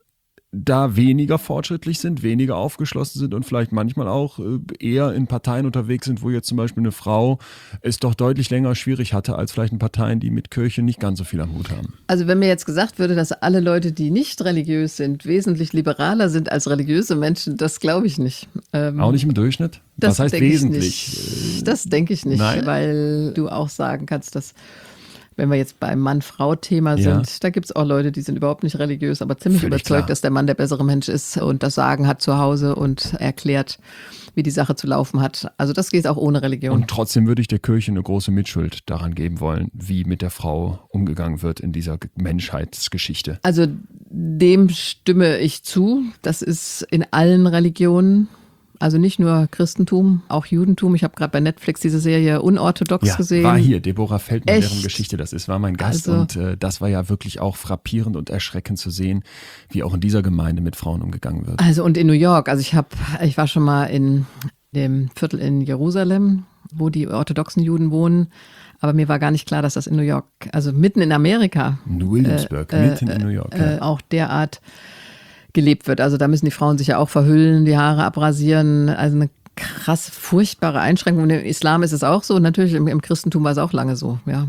da weniger fortschrittlich sind, weniger aufgeschlossen sind und vielleicht manchmal auch eher in Parteien unterwegs sind, wo jetzt zum Beispiel eine Frau es doch deutlich länger schwierig hatte, als vielleicht in Parteien, die mit Kirche nicht ganz so viel am Hut haben. Also wenn mir jetzt gesagt würde, dass alle Leute, die nicht religiös sind, wesentlich liberaler sind als religiöse Menschen, das glaube ich nicht. Auch nicht im Durchschnitt? Was heißt wesentlich? Das denke ich nicht, Nein? Weil du auch sagen kannst, dass wenn wir jetzt beim Mann-Frau-Thema sind, da gibt es auch Leute, die sind überhaupt nicht religiös, aber ziemlich Völlig überzeugt, klar, dass der Mann der bessere Mensch ist und das Sagen hat zu Hause und erklärt, wie die Sache zu laufen hat. Also das geht auch ohne Religion. Und trotzdem würde ich der Kirche eine große Mitschuld daran geben wollen, wie mit der Frau umgegangen wird in dieser Menschheitsgeschichte. Also dem stimme ich zu. Das ist in allen Religionen. Also nicht nur Christentum, auch Judentum. Ich habe gerade bei Netflix diese Serie Unorthodox gesehen. War hier, Deborah Feldmann, deren Geschichte das ist, war mein Gast. Also, und das war ja wirklich auch frappierend und erschreckend zu sehen, wie auch in dieser Gemeinde mit Frauen umgegangen wird. Also und in New York, also ich war schon mal in dem Viertel in Jerusalem, wo die orthodoxen Juden wohnen. Aber mir war gar nicht klar, dass das in New York, also mitten in Amerika, in Williamsburg, mitten in New York, auch derart gelebt wird. Also da müssen die Frauen sich ja auch verhüllen, die Haare abrasieren. Also eine krass furchtbare Einschränkung. Im Islam ist es auch so. Natürlich im Christentum war es auch lange so. Ja,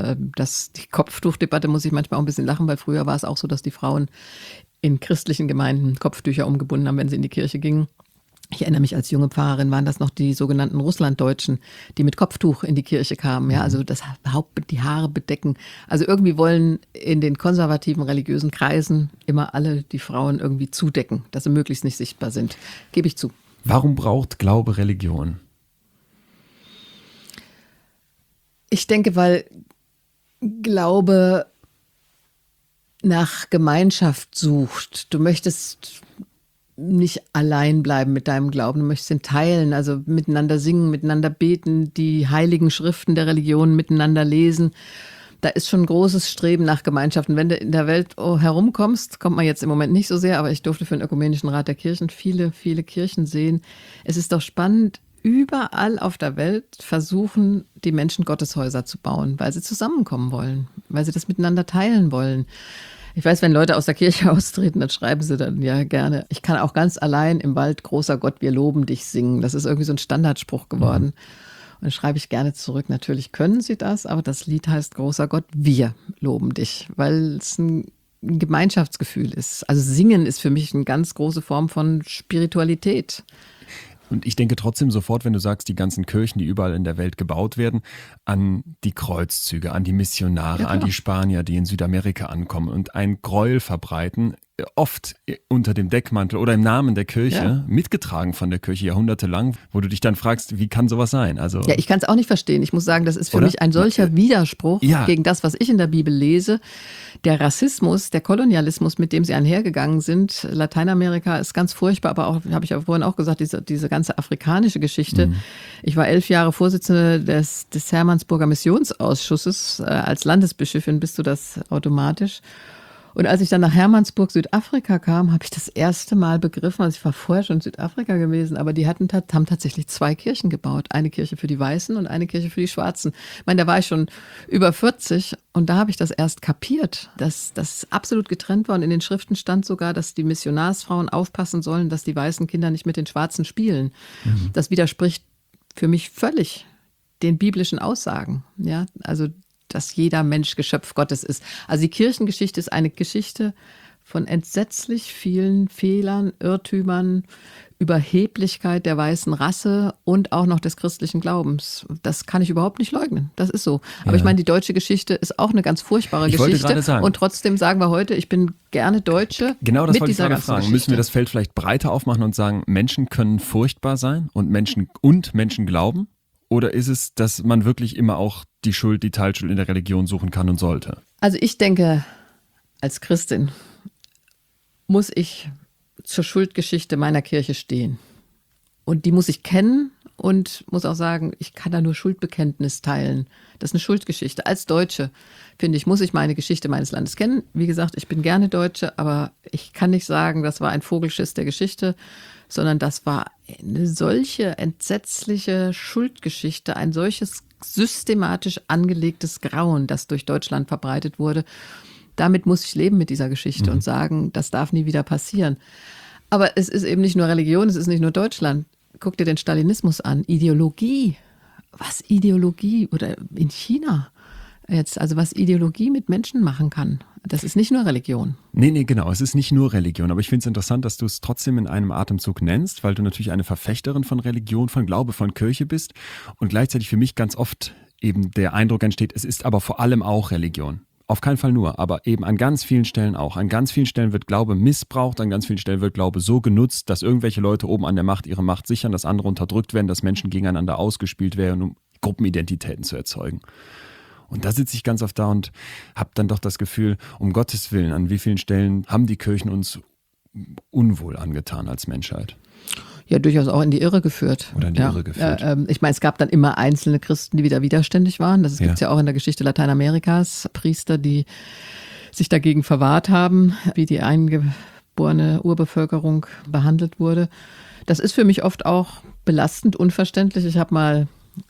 die Kopftuchdebatte muss ich manchmal auch ein bisschen lachen, weil früher war es auch so, dass die Frauen in christlichen Gemeinden Kopftücher umgebunden haben, wenn sie in die Kirche gingen. Ich erinnere mich, als junge Pfarrerin waren das noch die sogenannten Russlanddeutschen, die mit Kopftuch in die Kirche kamen. Ja, also das Haupt, die Haare bedecken. Also irgendwie wollen in den konservativen religiösen Kreisen immer alle die Frauen irgendwie zudecken, dass sie möglichst nicht sichtbar sind. Gebe ich zu. Warum braucht Glaube Religion? Ich denke, weil Glaube nach Gemeinschaft sucht. Du möchtest nicht allein bleiben mit deinem Glauben, du möchtest ihn teilen, also miteinander singen, miteinander beten, die heiligen Schriften der Religion miteinander lesen. Da ist schon ein großes Streben nach Gemeinschaften. Wenn du in der Welt herumkommst, kommt man jetzt im Moment nicht so sehr, aber ich durfte für den Ökumenischen Rat der Kirchen viele, viele Kirchen sehen. Es ist doch spannend, überall auf der Welt versuchen die Menschen Gotteshäuser zu bauen, weil sie zusammenkommen wollen, weil sie das miteinander teilen wollen. Ich weiß, wenn Leute aus der Kirche austreten, dann schreiben sie dann ja gerne, ich kann auch ganz allein im Wald, großer Gott, wir loben dich singen. Das ist irgendwie so ein Standardspruch geworden. Und dann schreibe ich gerne zurück, natürlich können sie das, aber das Lied heißt, großer Gott, wir loben dich, weil es ein Gemeinschaftsgefühl ist. Also Singen ist für mich eine ganz große Form von Spiritualität. Und ich denke trotzdem sofort, wenn du sagst, die ganzen Kirchen, die überall in der Welt gebaut werden, an die Kreuzzüge, an die Missionare, an die Spanier, die in Südamerika ankommen und ein Gräuel verbreiten oft unter dem Deckmantel oder im Namen der Kirche, mitgetragen von der Kirche jahrhundertelang, wo du dich dann fragst, wie kann sowas sein? Also, ja, ich kann es auch nicht verstehen. Ich muss sagen, das ist für mich ein solcher Widerspruch gegen das, was ich in der Bibel lese. Der Rassismus, der Kolonialismus, mit dem sie einhergegangen sind, Lateinamerika ist ganz furchtbar, aber auch, habe ich ja vorhin auch gesagt, diese ganze afrikanische Geschichte. Ich war 11 Jahre Vorsitzende des Hermannsburger Missionsausschusses. Als Landesbischöfin bist du das automatisch. Und als ich dann nach Hermannsburg, Südafrika kam, habe ich das erste Mal begriffen, also ich war vorher schon in Südafrika gewesen, aber die haben tatsächlich 2 Kirchen gebaut. Eine Kirche für die Weißen und eine Kirche für die Schwarzen. Ich meine, da war ich schon über 40 und da habe ich das erst kapiert, dass das absolut getrennt war. Und in den Schriften stand sogar, dass die Missionarsfrauen aufpassen sollen, dass die weißen Kinder nicht mit den Schwarzen spielen. Das widerspricht für mich völlig den biblischen Aussagen. Ja, also dass jeder Mensch Geschöpf Gottes ist. Also die Kirchengeschichte ist eine Geschichte von entsetzlich vielen Fehlern, Irrtümern, Überheblichkeit der weißen Rasse und auch noch des christlichen Glaubens. Das kann ich überhaupt nicht leugnen. Das ist so. Aber ich meine, die deutsche Geschichte ist auch eine ganz furchtbare Geschichte. Wollte gerade sagen. Und trotzdem sagen wir heute, ich bin gerne Deutsche. Genau, das mit wollte ich dieser gerade ganzen fragen. Geschichte. Müssen wir das Feld vielleicht breiter aufmachen und sagen, Menschen können furchtbar sein und Menschen glauben? Oder ist es, dass man wirklich immer auch die Teilschuld in der Religion suchen kann und sollte? Also ich denke, als Christin muss ich zur Schuldgeschichte meiner Kirche stehen. Und die muss ich kennen und muss auch sagen, ich kann da nur Schuldbekenntnis teilen. Das ist eine Schuldgeschichte. Als Deutsche, finde ich, muss ich meine Geschichte meines Landes kennen. Wie gesagt, ich bin gerne Deutsche, aber ich kann nicht sagen, das war ein Vogelschiss der Geschichte, sondern das war eine solche entsetzliche Schuldgeschichte, ein solches systematisch angelegtes Grauen, das durch Deutschland verbreitet wurde. Damit muss ich leben mit dieser Geschichte und sagen, das darf nie wieder passieren. Aber es ist eben nicht nur Religion, es ist nicht nur Deutschland. Guck dir den Stalinismus an. Ideologie. Was Ideologie? Oder in China jetzt, also was Ideologie mit Menschen machen kann. Das ist nicht nur Religion. Nee, genau. Es ist nicht nur Religion. Aber ich finde es interessant, dass du es trotzdem in einem Atemzug nennst, weil du natürlich eine Verfechterin von Religion, von Glaube, von Kirche bist. Und gleichzeitig für mich ganz oft eben der Eindruck entsteht, es ist aber vor allem auch Religion. Auf keinen Fall nur, aber eben an ganz vielen Stellen auch. An ganz vielen Stellen wird Glaube missbraucht, an ganz vielen Stellen wird Glaube so genutzt, dass irgendwelche Leute oben an der Macht ihre Macht sichern, dass andere unterdrückt werden, dass Menschen gegeneinander ausgespielt werden, um Gruppenidentitäten zu erzeugen. Und da sitze ich ganz oft da und habe dann doch das Gefühl, um Gottes Willen, an wie vielen Stellen haben die Kirchen uns unwohl angetan als Menschheit? Ja, durchaus auch in die Irre geführt. Oder in die Irre geführt. Ich meine, es gab dann immer einzelne Christen, die wieder widerständig waren. Das gibt es ja auch in der Geschichte Lateinamerikas. Priester, die sich dagegen verwahrt haben, wie die eingeborene Urbevölkerung behandelt wurde. Das ist für mich oft auch belastend, unverständlich. Ich habe mal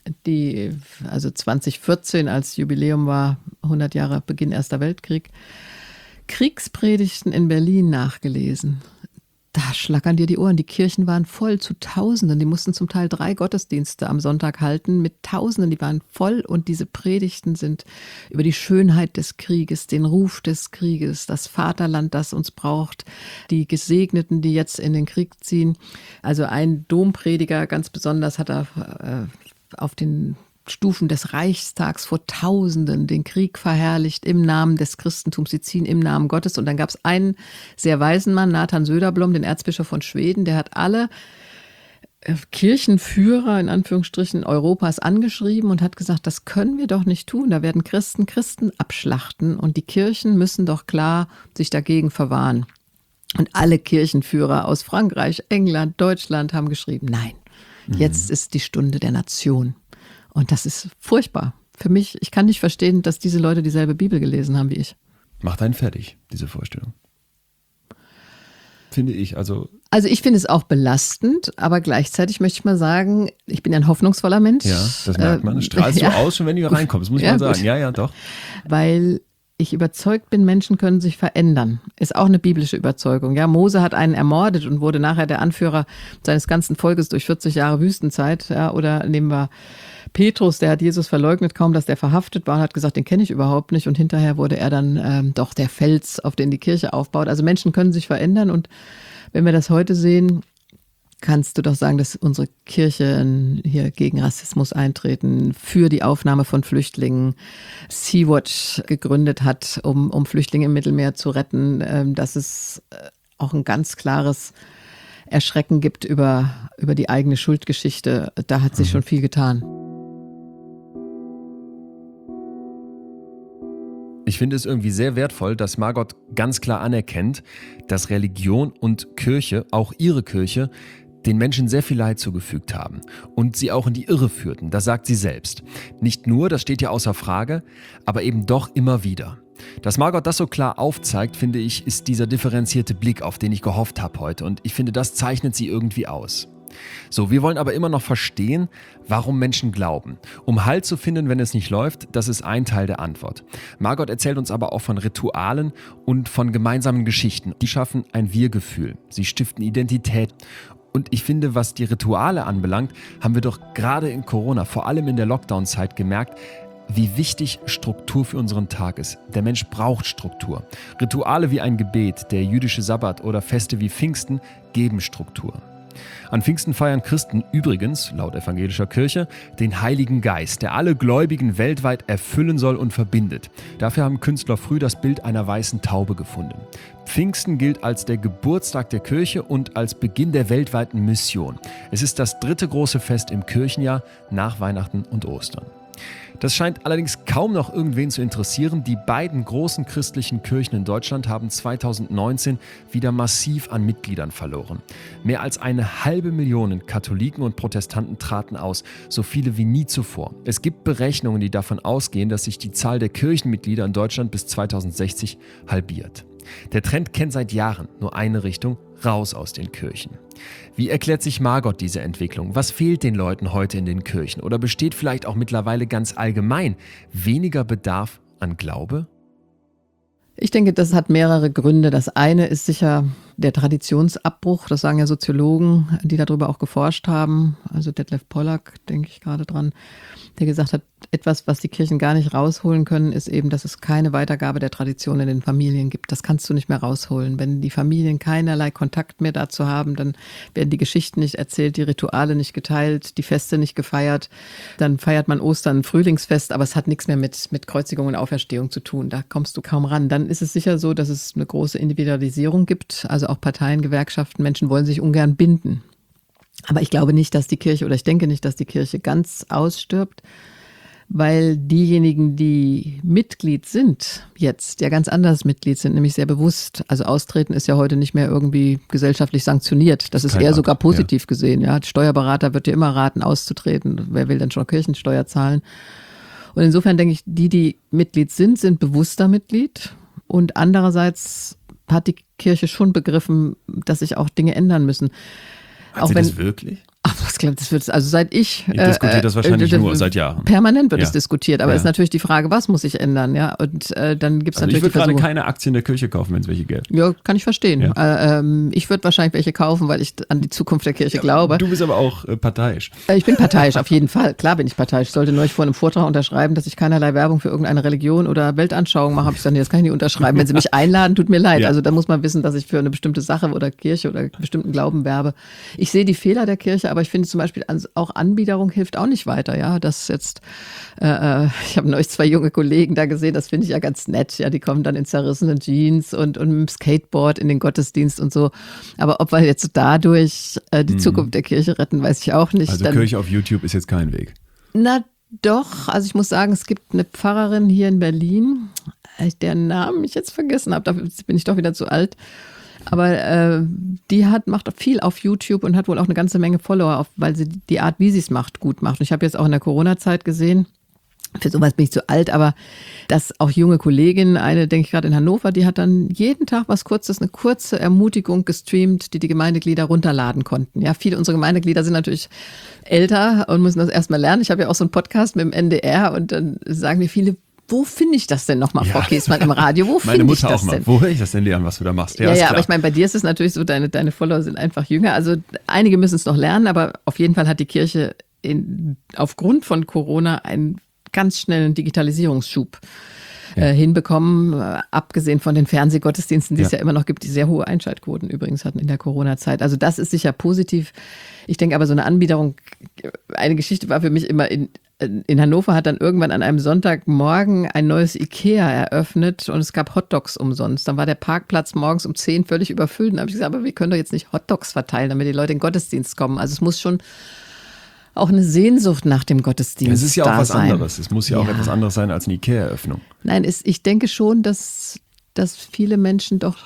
2014, als Jubiläum war, 100 Jahre Beginn Erster Weltkrieg, Kriegspredigten in Berlin nachgelesen. Da schlackern dir die Ohren. Die Kirchen waren voll zu Tausenden. Die mussten zum Teil 3 Gottesdienste am Sonntag halten mit Tausenden. Die waren voll und diese Predigten sind über die Schönheit des Krieges, den Ruf des Krieges, das Vaterland, das uns braucht, die Gesegneten, die jetzt in den Krieg ziehen. Also ein Domprediger ganz besonders hat er auf den Stufen des Reichstags vor Tausenden den Krieg verherrlicht im Namen des Christentums. Sie ziehen im Namen Gottes. Und dann gab es einen sehr weisen Mann, Nathan Söderblom, den Erzbischof von Schweden, der hat alle Kirchenführer in Anführungsstrichen Europas angeschrieben und hat gesagt, das können wir doch nicht tun. Da werden Christen abschlachten und die Kirchen müssen doch klar sich dagegen verwahren. Und alle Kirchenführer aus Frankreich, England, Deutschland haben geschrieben, nein, jetzt ist die Stunde der Nation. Und das ist furchtbar. Für mich, ich kann nicht verstehen, dass diese Leute dieselbe Bibel gelesen haben wie ich. Macht einen fertig, diese Vorstellung. Finde ich. Also ich finde es auch belastend, aber gleichzeitig möchte ich mal sagen, ich bin ja ein hoffnungsvoller Mensch. Ja, das merkt man. Das strahlst du aus, schon wenn du hier reinkommst, muss ich mal sagen. Gut. Ja, doch. Weil ich überzeugt bin, Menschen können sich verändern. Ist auch eine biblische Überzeugung. Ja, Mose hat einen ermordet und wurde nachher der Anführer seines ganzen Volkes durch 40 Jahre Wüstenzeit. Ja, oder nehmen wir Petrus, der hat Jesus verleugnet, kaum dass der verhaftet war und hat gesagt, den kenne ich überhaupt nicht. Und hinterher wurde er dann doch der Fels, auf den die Kirche aufbaut. Also Menschen können sich verändern. Und wenn wir das heute sehen, kannst du doch sagen, dass unsere Kirchen hier gegen Rassismus eintreten, für die Aufnahme von Flüchtlingen, Sea-Watch gegründet hat, um Flüchtlinge im Mittelmeer zu retten, dass es auch ein ganz klares Erschrecken gibt über die eigene Schuldgeschichte. Da hat sich schon viel getan. Ich finde es irgendwie sehr wertvoll, dass Margot ganz klar anerkennt, dass Religion und Kirche, auch ihre Kirche, den Menschen sehr viel Leid zugefügt haben und sie auch in die Irre führten. Das sagt sie selbst. Nicht nur, das steht ja außer Frage, aber eben doch immer wieder. Dass Margot das so klar aufzeigt, finde ich, ist dieser differenzierte Blick, auf den ich gehofft habe heute. Und ich finde, das zeichnet sie irgendwie aus. So, wir wollen aber immer noch verstehen, warum Menschen glauben. Um Halt zu finden, wenn es nicht läuft, das ist ein Teil der Antwort. Margot erzählt uns aber auch von Ritualen und von gemeinsamen Geschichten. Die schaffen ein Wir-Gefühl. Sie stiften Identität. Und ich finde, was die Rituale anbelangt, haben wir doch gerade in Corona, vor allem in der Lockdown-Zeit gemerkt, wie wichtig Struktur für unseren Tag ist. Der Mensch braucht Struktur. Rituale wie ein Gebet, der jüdische Sabbat oder Feste wie Pfingsten geben Struktur. An Pfingsten feiern Christen übrigens, laut evangelischer Kirche, den Heiligen Geist, der alle Gläubigen weltweit erfüllen soll und verbindet. Dafür haben Künstler früh das Bild einer weißen Taube gefunden. Pfingsten gilt als der Geburtstag der Kirche und als Beginn der weltweiten Mission. Es ist das 3. große Fest im Kirchenjahr nach Weihnachten und Ostern. Das scheint allerdings kaum noch irgendwen zu interessieren. Die beiden großen christlichen Kirchen in Deutschland haben 2019 wieder massiv an Mitgliedern verloren. Mehr als 500.000 Katholiken und Protestanten traten aus, so viele wie nie zuvor. Es gibt Berechnungen, die davon ausgehen, dass sich die Zahl der Kirchenmitglieder in Deutschland bis 2060 halbiert. Der Trend kennt seit Jahren nur eine Richtung: raus aus den Kirchen. Wie erklärt sich Margot diese Entwicklung? Was fehlt den Leuten heute in den Kirchen? Oder besteht vielleicht auch mittlerweile ganz allgemein weniger Bedarf an Glaube? Ich denke, das hat mehrere Gründe. Das eine ist sicher der Traditionsabbruch. Das sagen ja Soziologen, die darüber auch geforscht haben. Also Detlef Pollack, denke ich gerade dran, der gesagt hat, etwas, was die Kirchen gar nicht rausholen können, ist eben, dass es keine Weitergabe der Tradition in den Familien gibt. Das kannst du nicht mehr rausholen. Wenn die Familien keinerlei Kontakt mehr dazu haben, dann werden die Geschichten nicht erzählt, die Rituale nicht geteilt, die Feste nicht gefeiert. Dann feiert man Ostern, ein Frühlingsfest, aber es hat nichts mehr mit Kreuzigung und Auferstehung zu tun. Da kommst du kaum ran. Dann ist es sicher so, dass es eine große Individualisierung gibt. Also auch Parteien, Gewerkschaften, Menschen wollen sich ungern binden. Aber ich glaube nicht, dass die Kirche, oder ich denke nicht, dass die Kirche ganz ausstirbt, weil diejenigen, die Mitglied sind, jetzt ja ganz anders Mitglied sind, nämlich sehr bewusst. Also Austreten ist ja heute nicht mehr irgendwie gesellschaftlich sanktioniert. Das ist eher sogar positiv gesehen. Ja. Der Steuerberater wird dir immer raten, auszutreten. Wer will denn schon Kirchensteuer zahlen? Und insofern denke ich, die Mitglied sind bewusster Mitglied. Und andererseits hat die Kirche schon begriffen, dass sich auch Dinge ändern müssen. Hat sie das wirklich? Ach, was glaubt, das wird, also seit ich diskutiert das wahrscheinlich nur seit Jahren. Permanent wird es diskutiert, aber ist natürlich die Frage, was muss sich ändern, ja? Und dann gibt es natürlich. Ich würde gerade keine Aktien der Kirche kaufen, wenn es welche gäbe. Ja, kann ich verstehen. Ja. Ich würde wahrscheinlich welche kaufen, weil ich an die Zukunft der Kirche glaube. Du bist aber auch parteiisch. Ich bin parteiisch, auf jeden Fall. Klar bin ich parteiisch. Ich sollte neulich vor einem Vortrag unterschreiben, dass ich keinerlei Werbung für irgendeine Religion oder Weltanschauung mache. Habe ich gesagt, nee, das kann ich nicht unterschreiben. Wenn Sie mich einladen, tut mir leid. Ja. Also da muss man wissen, dass ich für eine bestimmte Sache oder Kirche oder bestimmten Glauben werbe. Ich sehe die Fehler der Kirche, aber ich finde zum Beispiel auch Anbiederung hilft auch nicht weiter, ja. Das jetzt, ich habe neulich 2 junge Kollegen da gesehen, das finde ich ja ganz nett, ja. Die kommen dann in zerrissenen Jeans und mit dem Skateboard in den Gottesdienst und so. Aber ob wir jetzt dadurch die Zukunft der Kirche retten, weiß ich auch nicht. Also Kirche auf YouTube ist jetzt kein Weg. Na doch, also ich muss sagen, es gibt eine Pfarrerin hier in Berlin, deren Namen ich jetzt vergessen habe, dafür bin ich doch wieder zu alt. Aber die macht viel auf YouTube und hat wohl auch eine ganze Menge Follower, weil sie die Art, wie sie es macht, gut macht. Und ich habe jetzt auch in der Corona-Zeit gesehen, für sowas bin ich zu alt, aber dass auch junge Kolleginnen, eine denke ich gerade in Hannover, die hat dann jeden Tag was Kurzes, eine kurze Ermutigung gestreamt, die Gemeindeglieder runterladen konnten. Ja, viele unserer Gemeindeglieder sind natürlich älter und müssen das erstmal lernen. Ich habe ja auch so einen Podcast mit dem NDR und dann sagen mir viele, wo finde ich das denn nochmal, Frau Kiesmann, im Radio? Wo finde ich das denn? Meine Mutter auch mal. Wo höre ich das denn, Leon, was du da machst? Ja, aber ich meine, bei dir ist es natürlich so, deine Follower sind einfach jünger. Also einige müssen es noch lernen, aber auf jeden Fall hat die Kirche aufgrund von Corona einen ganz schnellen Digitalisierungsschub hinbekommen, abgesehen von den Fernsehgottesdiensten, die es ja immer noch gibt, die sehr hohe Einschaltquoten übrigens hatten in der Corona-Zeit. Also das ist sicher positiv. Ich denke aber, so eine Anbiederung, eine Geschichte war für mich immer in Hannover hat dann irgendwann an einem Sonntagmorgen ein neues Ikea eröffnet und es gab Hotdogs umsonst. Dann war der Parkplatz morgens um 10 völlig überfüllt. Dann habe ich gesagt, aber wir können doch jetzt nicht Hotdogs verteilen, damit die Leute in den Gottesdienst kommen. Also es muss schon auch eine Sehnsucht nach dem Gottesdienst sein. Es ist ja auch was anderes. Es muss ja auch etwas anderes sein als eine Ikea-Eröffnung. Nein, ich denke schon, dass viele Menschen doch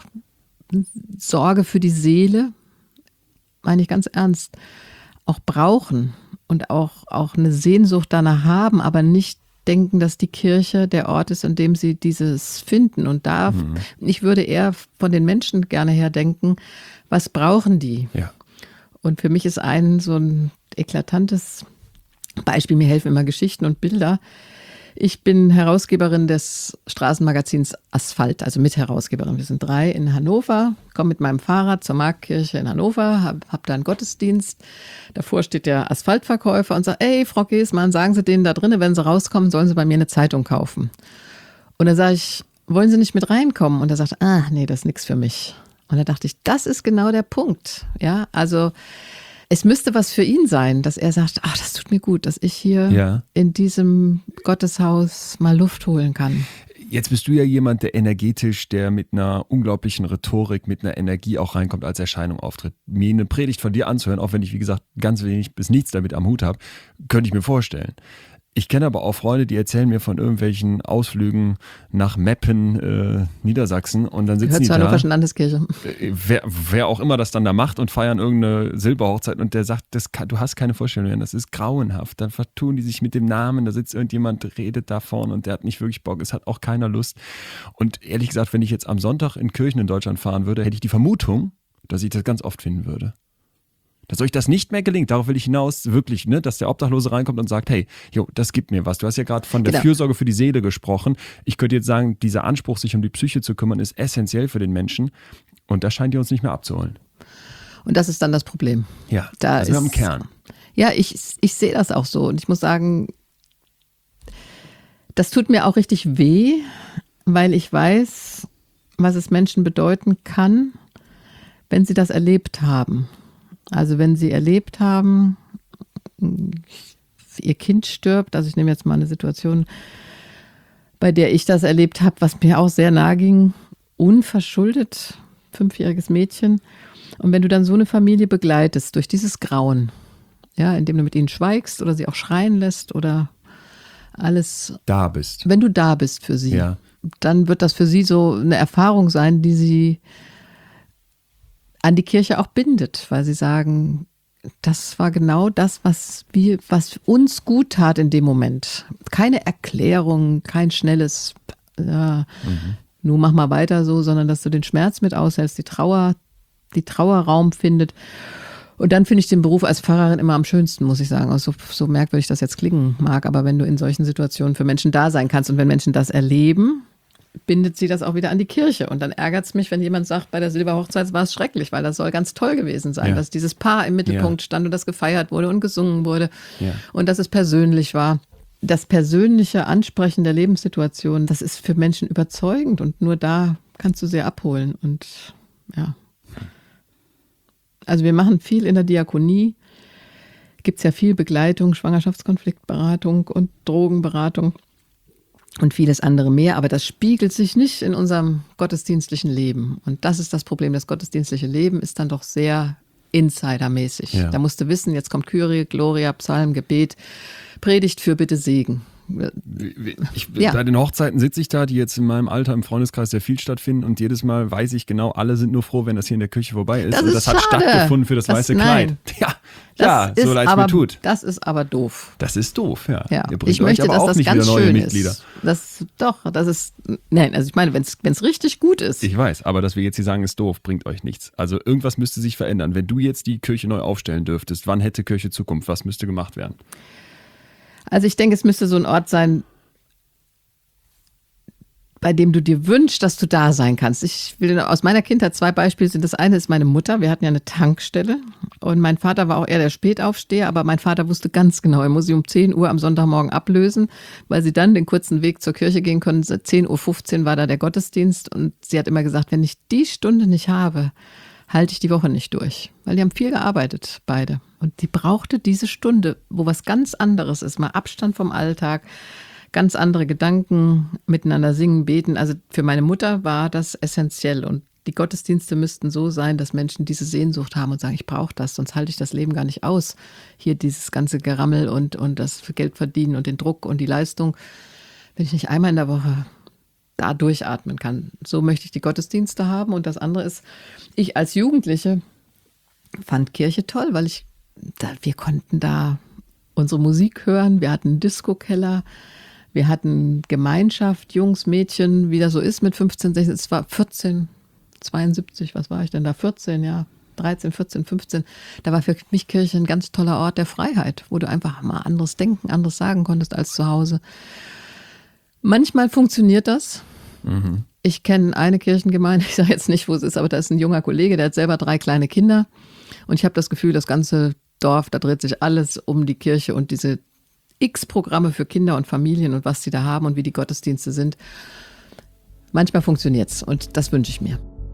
Sorge für die Seele, meine ich ganz ernst, auch brauchen. Und auch eine Sehnsucht danach haben, aber nicht denken, dass die Kirche der Ort ist, an dem sie dieses finden. Und ich würde eher von den Menschen gerne her denken, was brauchen die? Ja. Und für mich ist so ein eklatantes Beispiel, mir helfen immer Geschichten und Bilder. Ich bin Herausgeberin des Straßenmagazins Asphalt, also Mitherausgeberin. Wir sind 3 in Hannover, komme mit meinem Fahrrad zur Marktkirche in Hannover, hab da einen Gottesdienst. Davor steht der Asphaltverkäufer und sagt, ey, Frau Geßmann, sagen Sie denen da drinnen, wenn Sie rauskommen, sollen Sie bei mir eine Zeitung kaufen. Und dann sage ich, wollen Sie nicht mit reinkommen? Und er sagt, nee, das ist nichts für mich. Und da dachte ich, das ist genau der Punkt. Ja, also es müsste was für ihn sein, dass er sagt, das tut mir gut, dass ich hier in diesem Gotteshaus mal Luft holen kann. Jetzt bist du ja jemand, der energetisch, der mit einer unglaublichen Rhetorik, mit einer Energie auch reinkommt, als Erscheinung auftritt. Mir eine Predigt von dir anzuhören, auch wenn ich, wie gesagt, ganz wenig bis nichts damit am Hut habe, könnte ich mir vorstellen. Ich kenne aber auch Freunde, die erzählen mir von irgendwelchen Ausflügen nach Meppen, Niedersachsen und dann sitzen die da. Hannoverschen Landeskirche. Wer auch immer das dann da macht und feiern irgendeine Silberhochzeit und der sagt, du hast keine Vorstellung, das ist grauenhaft. Dann vertun die sich mit dem Namen, da sitzt irgendjemand, redet da vorne und der hat nicht wirklich Bock, es hat auch keiner Lust. Und ehrlich gesagt, wenn ich jetzt am Sonntag in Kirchen in Deutschland fahren würde, hätte ich die Vermutung, dass ich das ganz oft finden würde. Dass euch das nicht mehr gelingt, darauf will ich hinaus, wirklich, dass der Obdachlose reinkommt und sagt, hey, das gibt mir was. Du hast ja gerade von der Fürsorge für die Seele gesprochen. Ich könnte jetzt sagen, dieser Anspruch, sich um die Psyche zu kümmern, ist essentiell für den Menschen und das scheint ihr uns nicht mehr abzuholen. Und das ist dann das Problem. Ja, da sind wir am Kern. Ja, ich sehe das auch so und ich muss sagen, das tut mir auch richtig weh, weil ich weiß, was es Menschen bedeuten kann, wenn sie das erlebt haben. Also wenn sie erlebt haben, ihr Kind stirbt, also ich nehme jetzt mal eine Situation, bei der ich das erlebt habe, was mir auch sehr nahe ging, unverschuldet, 5-jähriges Mädchen. Und wenn du dann so eine Familie begleitest durch dieses Grauen, ja, indem du mit ihnen schweigst oder sie auch schreien lässt oder alles. Da bist. Wenn du da bist für sie, dann wird das für sie so eine Erfahrung sein, die sie an die Kirche auch bindet, weil sie sagen, das war genau das, was uns gut tat in dem Moment. Keine Erklärung, kein schnelles, nun mach mal weiter so, sondern dass du den Schmerz mit aushältst, die Trauer Raum findet. Und dann finde ich den Beruf als Pfarrerin immer am schönsten, muss ich sagen. Also so merkwürdig das jetzt klingen mag, aber wenn du in solchen Situationen für Menschen da sein kannst und wenn Menschen das erleben, bindet sie das auch wieder an die Kirche. Und dann ärgert es mich, wenn jemand sagt, bei der Silberhochzeit war es schrecklich, weil das soll ganz toll gewesen sein, dass dieses Paar im Mittelpunkt stand und das gefeiert wurde und gesungen wurde und dass es persönlich war. Das persönliche Ansprechen der Lebenssituation, das ist für Menschen überzeugend und nur da kannst du sie abholen. Und also wir machen viel in der Diakonie. Gibt es ja viel Begleitung, Schwangerschaftskonfliktberatung und Drogenberatung. Und vieles andere mehr, aber das spiegelt sich nicht in unserem gottesdienstlichen Leben. Und das ist das Problem. Das gottesdienstliche Leben ist dann doch sehr insidermäßig. Da musst du wissen, jetzt kommt Kyrie, Gloria, Psalm, Gebet, Predigt für bitte Segen. Bei den Hochzeiten sitze ich da, die jetzt in meinem Alter im Freundeskreis sehr viel stattfinden und jedes Mal weiß ich genau, alle sind nur froh, wenn das hier in der Kirche vorbei ist. Und das hat stattgefunden für das weiße Kleid. So leid es mir tut. Das ist aber doof. Das ist doof, ja. Ihr bringt ich möchte, euch aber dass auch das nicht ganz wieder neue schön Mitglieder. Also ich meine, wenn es richtig gut ist. Ich weiß, aber dass wir jetzt hier sagen, ist doof, bringt euch nichts. Also irgendwas müsste sich verändern. Wenn du jetzt die Kirche neu aufstellen dürftest, wann hätte Kirche Zukunft? Was müsste gemacht werden? Also ich denke, es müsste so ein Ort sein, bei dem du dir wünschst, dass du da sein kannst. Ich will aus meiner Kindheit 2 Beispiele sind. Das eine ist meine Mutter. Wir hatten ja eine Tankstelle und mein Vater war auch eher der Spätaufsteher, aber mein Vater wusste ganz genau, er muss sie um 10 Uhr am Sonntagmorgen ablösen, weil sie dann den kurzen Weg zur Kirche gehen konnten. 10:15 Uhr war da der Gottesdienst und sie hat immer gesagt, wenn ich die Stunde nicht habe, halte ich die Woche nicht durch. Weil die haben viel gearbeitet, beide. Und die brauchte diese Stunde, wo was ganz anderes ist, mal Abstand vom Alltag, ganz andere Gedanken, miteinander singen, beten. Also für meine Mutter war das essentiell. Und die Gottesdienste müssten so sein, dass Menschen diese Sehnsucht haben und sagen, ich brauche das, sonst halte ich das Leben gar nicht aus. Hier dieses ganze Gerammel und das für Geld verdienen und den Druck und die Leistung. Wenn ich nicht einmal in der Woche da durchatmen kann. So möchte ich die Gottesdienste haben. Und das andere ist, ich als Jugendliche fand Kirche toll, weil wir konnten da unsere Musik hören. Wir hatten einen Disco-Keller. Wir hatten Gemeinschaft, Jungs, Mädchen, wie das so ist mit 15, 16, es war 14, 72, was war ich denn da? 14, ja, 13, 14, 15. Da war für mich Kirche ein ganz toller Ort der Freiheit, wo du einfach mal anderes denken, anderes sagen konntest als zu Hause. Manchmal funktioniert das. Mhm. Ich kenne eine Kirchengemeinde, ich sage jetzt nicht, wo es ist, aber da ist ein junger Kollege, der hat selber 3 kleine Kinder. Und ich habe das Gefühl, das ganze Dorf, da dreht sich alles um die Kirche und diese X-Programme für Kinder und Familien und was sie da haben und wie die Gottesdienste sind. Manchmal funktioniert's und das wünsche ich mir.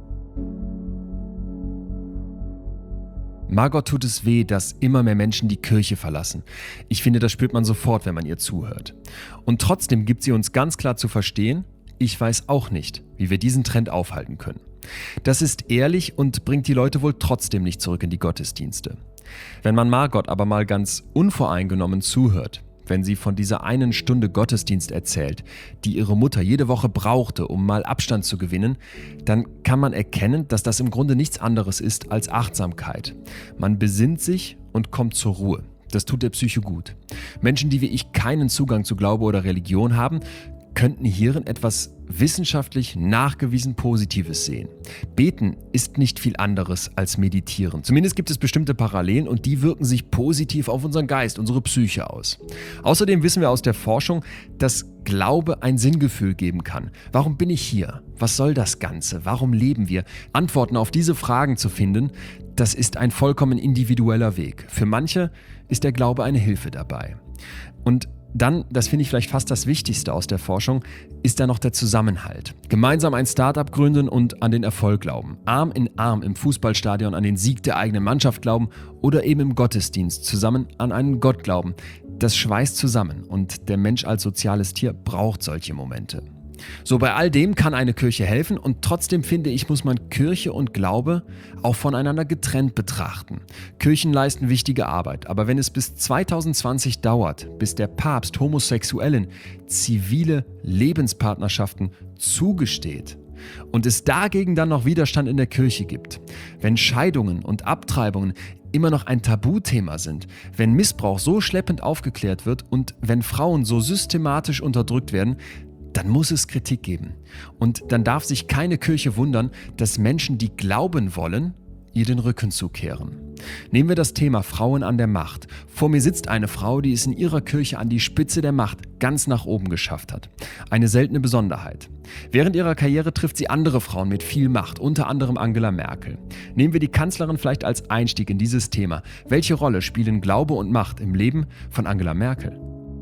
Margot tut es weh, dass immer mehr Menschen die Kirche verlassen. Ich finde, das spürt man sofort, wenn man ihr zuhört. Und trotzdem gibt sie uns ganz klar zu verstehen, ich weiß auch nicht, wie wir diesen Trend aufhalten können. Das ist ehrlich und bringt die Leute wohl trotzdem nicht zurück in die Gottesdienste. Wenn man Margot aber mal ganz unvoreingenommen zuhört, wenn sie von dieser einen Stunde Gottesdienst erzählt, die ihre Mutter jede Woche brauchte, um mal Abstand zu gewinnen, dann kann man erkennen, dass das im Grunde nichts anderes ist als Achtsamkeit. Man besinnt sich und kommt zur Ruhe. Das tut der Psyche gut. Menschen, die wie ich keinen Zugang zu Glaube oder Religion haben, könnten hierin etwas wissenschaftlich nachgewiesen Positives sehen. Beten ist nicht viel anderes als meditieren. Zumindest gibt es bestimmte Parallelen und die wirken sich positiv auf unseren Geist, unsere Psyche aus. Außerdem wissen wir aus der Forschung, dass Glaube ein Sinngefühl geben kann. Warum bin ich hier? Was soll das Ganze? Warum leben wir? Antworten auf diese Fragen zu finden, das ist ein vollkommen individueller Weg. Für manche ist der Glaube eine Hilfe dabei. Und dann, das finde ich vielleicht fast das Wichtigste aus der Forschung, ist da noch der Zusammenhalt. Gemeinsam ein Start-up gründen und an den Erfolg glauben. Arm in Arm im Fußballstadion an den Sieg der eigenen Mannschaft glauben oder eben im Gottesdienst zusammen an einen Gott glauben. Das schweißt zusammen und der Mensch als soziales Tier braucht solche Momente. So, bei all dem kann eine Kirche helfen und trotzdem finde ich, muss man Kirche und Glaube auch voneinander getrennt betrachten. Kirchen leisten wichtige Arbeit, aber wenn es bis 2020 dauert, bis der Papst Homosexuellen zivile Lebenspartnerschaften zugesteht und es dagegen dann noch Widerstand in der Kirche gibt, wenn Scheidungen und Abtreibungen immer noch ein Tabuthema sind, wenn Missbrauch so schleppend aufgeklärt wird und wenn Frauen so systematisch unterdrückt werden, dann muss es Kritik geben. Und dann darf sich keine Kirche wundern, dass Menschen, die glauben wollen, ihr den Rücken zukehren. Nehmen wir das Thema Frauen an der Macht. Vor mir sitzt eine Frau, die es in ihrer Kirche an die Spitze der Macht ganz nach oben geschafft hat. Eine seltene Besonderheit. Während ihrer Karriere trifft sie andere Frauen mit viel Macht, unter anderem Angela Merkel. Nehmen wir die Kanzlerin vielleicht als Einstieg in dieses Thema. Welche Rolle spielen Glaube und Macht im Leben von Angela Merkel?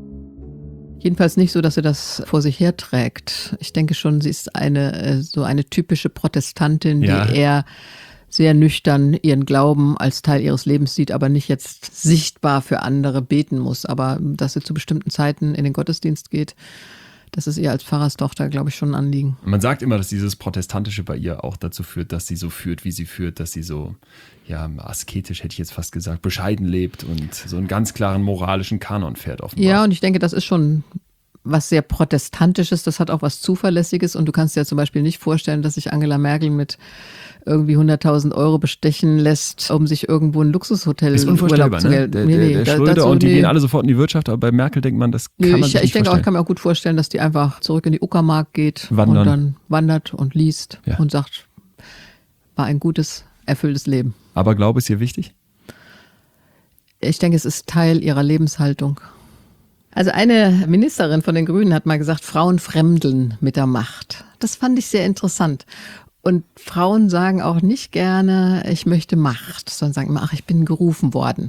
Jedenfalls nicht so, dass sie das vor sich herträgt. Ich denke schon, sie ist so eine typische Protestantin, die eher sehr nüchtern ihren Glauben als Teil ihres Lebens sieht, aber nicht jetzt sichtbar für andere beten muss. Aber dass sie zu bestimmten Zeiten in den Gottesdienst geht, das ist ihr als Pfarrerstochter, glaube ich, schon ein Anliegen. Man sagt immer, dass dieses Protestantische bei ihr auch dazu führt, dass sie so führt, wie sie führt, dass sie so, asketisch hätte ich jetzt fast gesagt, bescheiden lebt und so einen ganz klaren moralischen Kanon fährt offenbar. Ja, und ich denke, das ist schon was sehr Protestantisches, das hat auch was Zuverlässiges und du kannst dir ja zum Beispiel nicht vorstellen, dass sich Angela Merkel mit irgendwie 100.000 Euro bestechen lässt, um sich irgendwo ein Luxushotel ist unvorstellbar, ne? Der Schröder und die gehen alle sofort in die Wirtschaft, aber bei Merkel denkt man, das kann man sich nicht Ich denke auch, vorstellen. ich kann mir auch gut vorstellen, dass die einfach zurück in die Uckermark geht und dann wandert und liest und sagt, war ein gutes, erfülltes Leben. Aber Glaube ist ihr wichtig? Ich denke, es ist Teil ihrer Lebenshaltung. Also eine Ministerin von den Grünen hat mal gesagt, Frauen fremdeln mit der Macht. Das fand ich sehr interessant. Und Frauen sagen auch nicht gerne, ich möchte Macht, sondern sagen immer, ach, ich bin gerufen worden.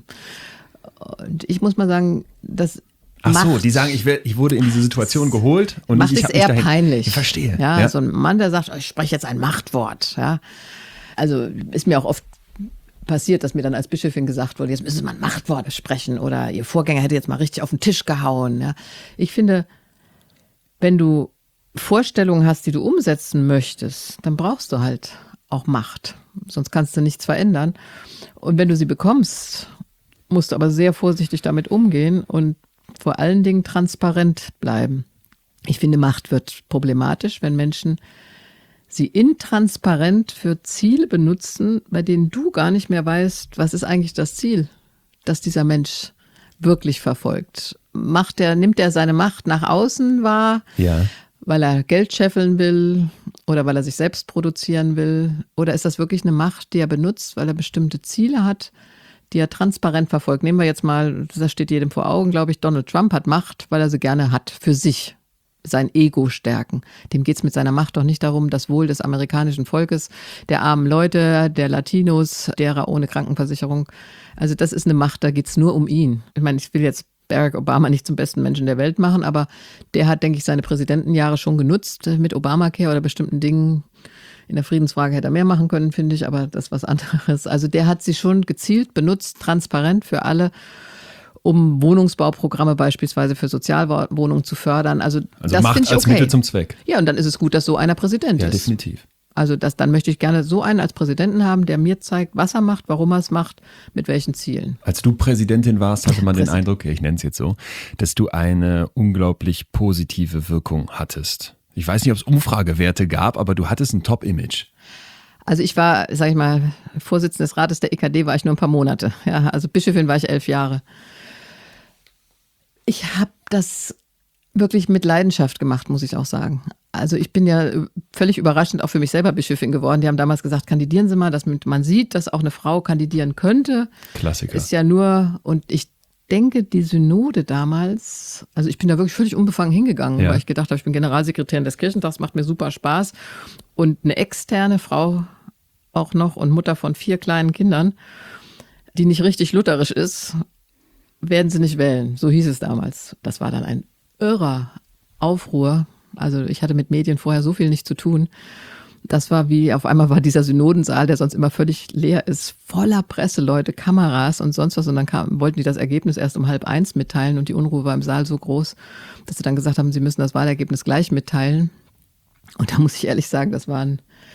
Und ich muss mal sagen, das Ach so, die sagen, ich wurde in diese Situation geholt und Macht nicht, ich es habe mich eher dahin. peinlich. Ich verstehe. Ja, so ein Mann, der sagt, ich spreche jetzt ein Machtwort. Ja. Also ist mir auch oft passiert, dass mir dann als Bischöfin gesagt wurde, jetzt müssen Sie mal ein Machtwort sprechen oder Ihr Vorgänger hätte jetzt mal richtig auf den Tisch gehauen. Ja. Ich finde, wenn du Vorstellungen hast, die du umsetzen möchtest, dann brauchst du halt auch Macht. Sonst kannst du nichts verändern. Und wenn du sie bekommst, musst du aber sehr vorsichtig damit umgehen und vor allen Dingen transparent bleiben. Ich finde, Macht wird problematisch, wenn Menschen sie intransparent für Ziele benutzen, bei denen du gar nicht mehr weißt, was ist eigentlich das Ziel, das dieser Mensch wirklich verfolgt. Nimmt er seine Macht nach außen wahr, weil er Geld scheffeln will oder weil er sich selbst produzieren will? Oder ist das wirklich eine Macht, die er benutzt, weil er bestimmte Ziele hat, die er transparent verfolgt? Nehmen wir jetzt mal, das steht jedem vor Augen, glaube ich, Donald Trump hat Macht, weil er sie gerne hat für sich. Sein Ego stärken. Dem geht es mit seiner Macht doch nicht darum, das Wohl des amerikanischen Volkes, der armen Leute, der Latinos, derer ohne Krankenversicherung. Also das ist eine Macht, da geht es nur um ihn. Ich meine, ich will jetzt Barack Obama nicht zum besten Menschen der Welt machen, aber der hat, denke ich, seine Präsidentenjahre schon genutzt mit Obamacare oder bestimmten Dingen. In der Friedensfrage hätte er mehr machen können, finde ich, aber das ist was anderes. Also der hat sie schon gezielt benutzt, transparent für alle, um Wohnungsbauprogramme beispielsweise für Sozialwohnungen zu fördern. Also das Macht finde ich als okay. Mittel zum Zweck. Ja, und dann ist es gut, dass so einer Präsident ist. Ja, definitiv. Also dann möchte ich gerne so einen als Präsidenten haben, der mir zeigt, was er macht, warum er es macht, mit welchen Zielen. Als du Präsidentin warst, hatte man den Eindruck, ich nenne es jetzt so, dass du eine unglaublich positive Wirkung hattest. Ich weiß nicht, ob es Umfragewerte gab, aber du hattest ein Top-Image. Also ich war, sage ich mal, Vorsitzende des Rates der EKD war ich nur ein paar Monate. Ja, also Bischöfin war ich 11 Jahre. Ich habe das wirklich mit Leidenschaft gemacht, muss ich auch sagen. Also ich bin ja völlig überraschend auch für mich selber Bischöfin geworden. Die haben damals gesagt, kandidieren Sie mal, dass man sieht, dass auch eine Frau kandidieren könnte. Klassiker. Ist ja nur, und ich denke, die Synode damals, also ich bin da wirklich völlig unbefangen hingegangen, weil ich gedacht habe, ich bin Generalsekretärin des Kirchentags, macht mir super Spaß. Und eine externe Frau auch noch und Mutter von 4 kleinen Kindern, die nicht richtig lutherisch ist, werden sie nicht wählen. So hieß es damals. Das war dann ein irrer Aufruhr. Also ich hatte mit Medien vorher so viel nicht zu tun. Das war wie, auf einmal war dieser Synodensaal, der sonst immer völlig leer ist, voller Presseleute, Kameras und sonst was. Und dann wollten die das Ergebnis erst um 12:30 mitteilen und die Unruhe war im Saal so groß, dass sie dann gesagt haben, sie müssen das Wahlergebnis gleich mitteilen. Und da muss ich ehrlich sagen, das war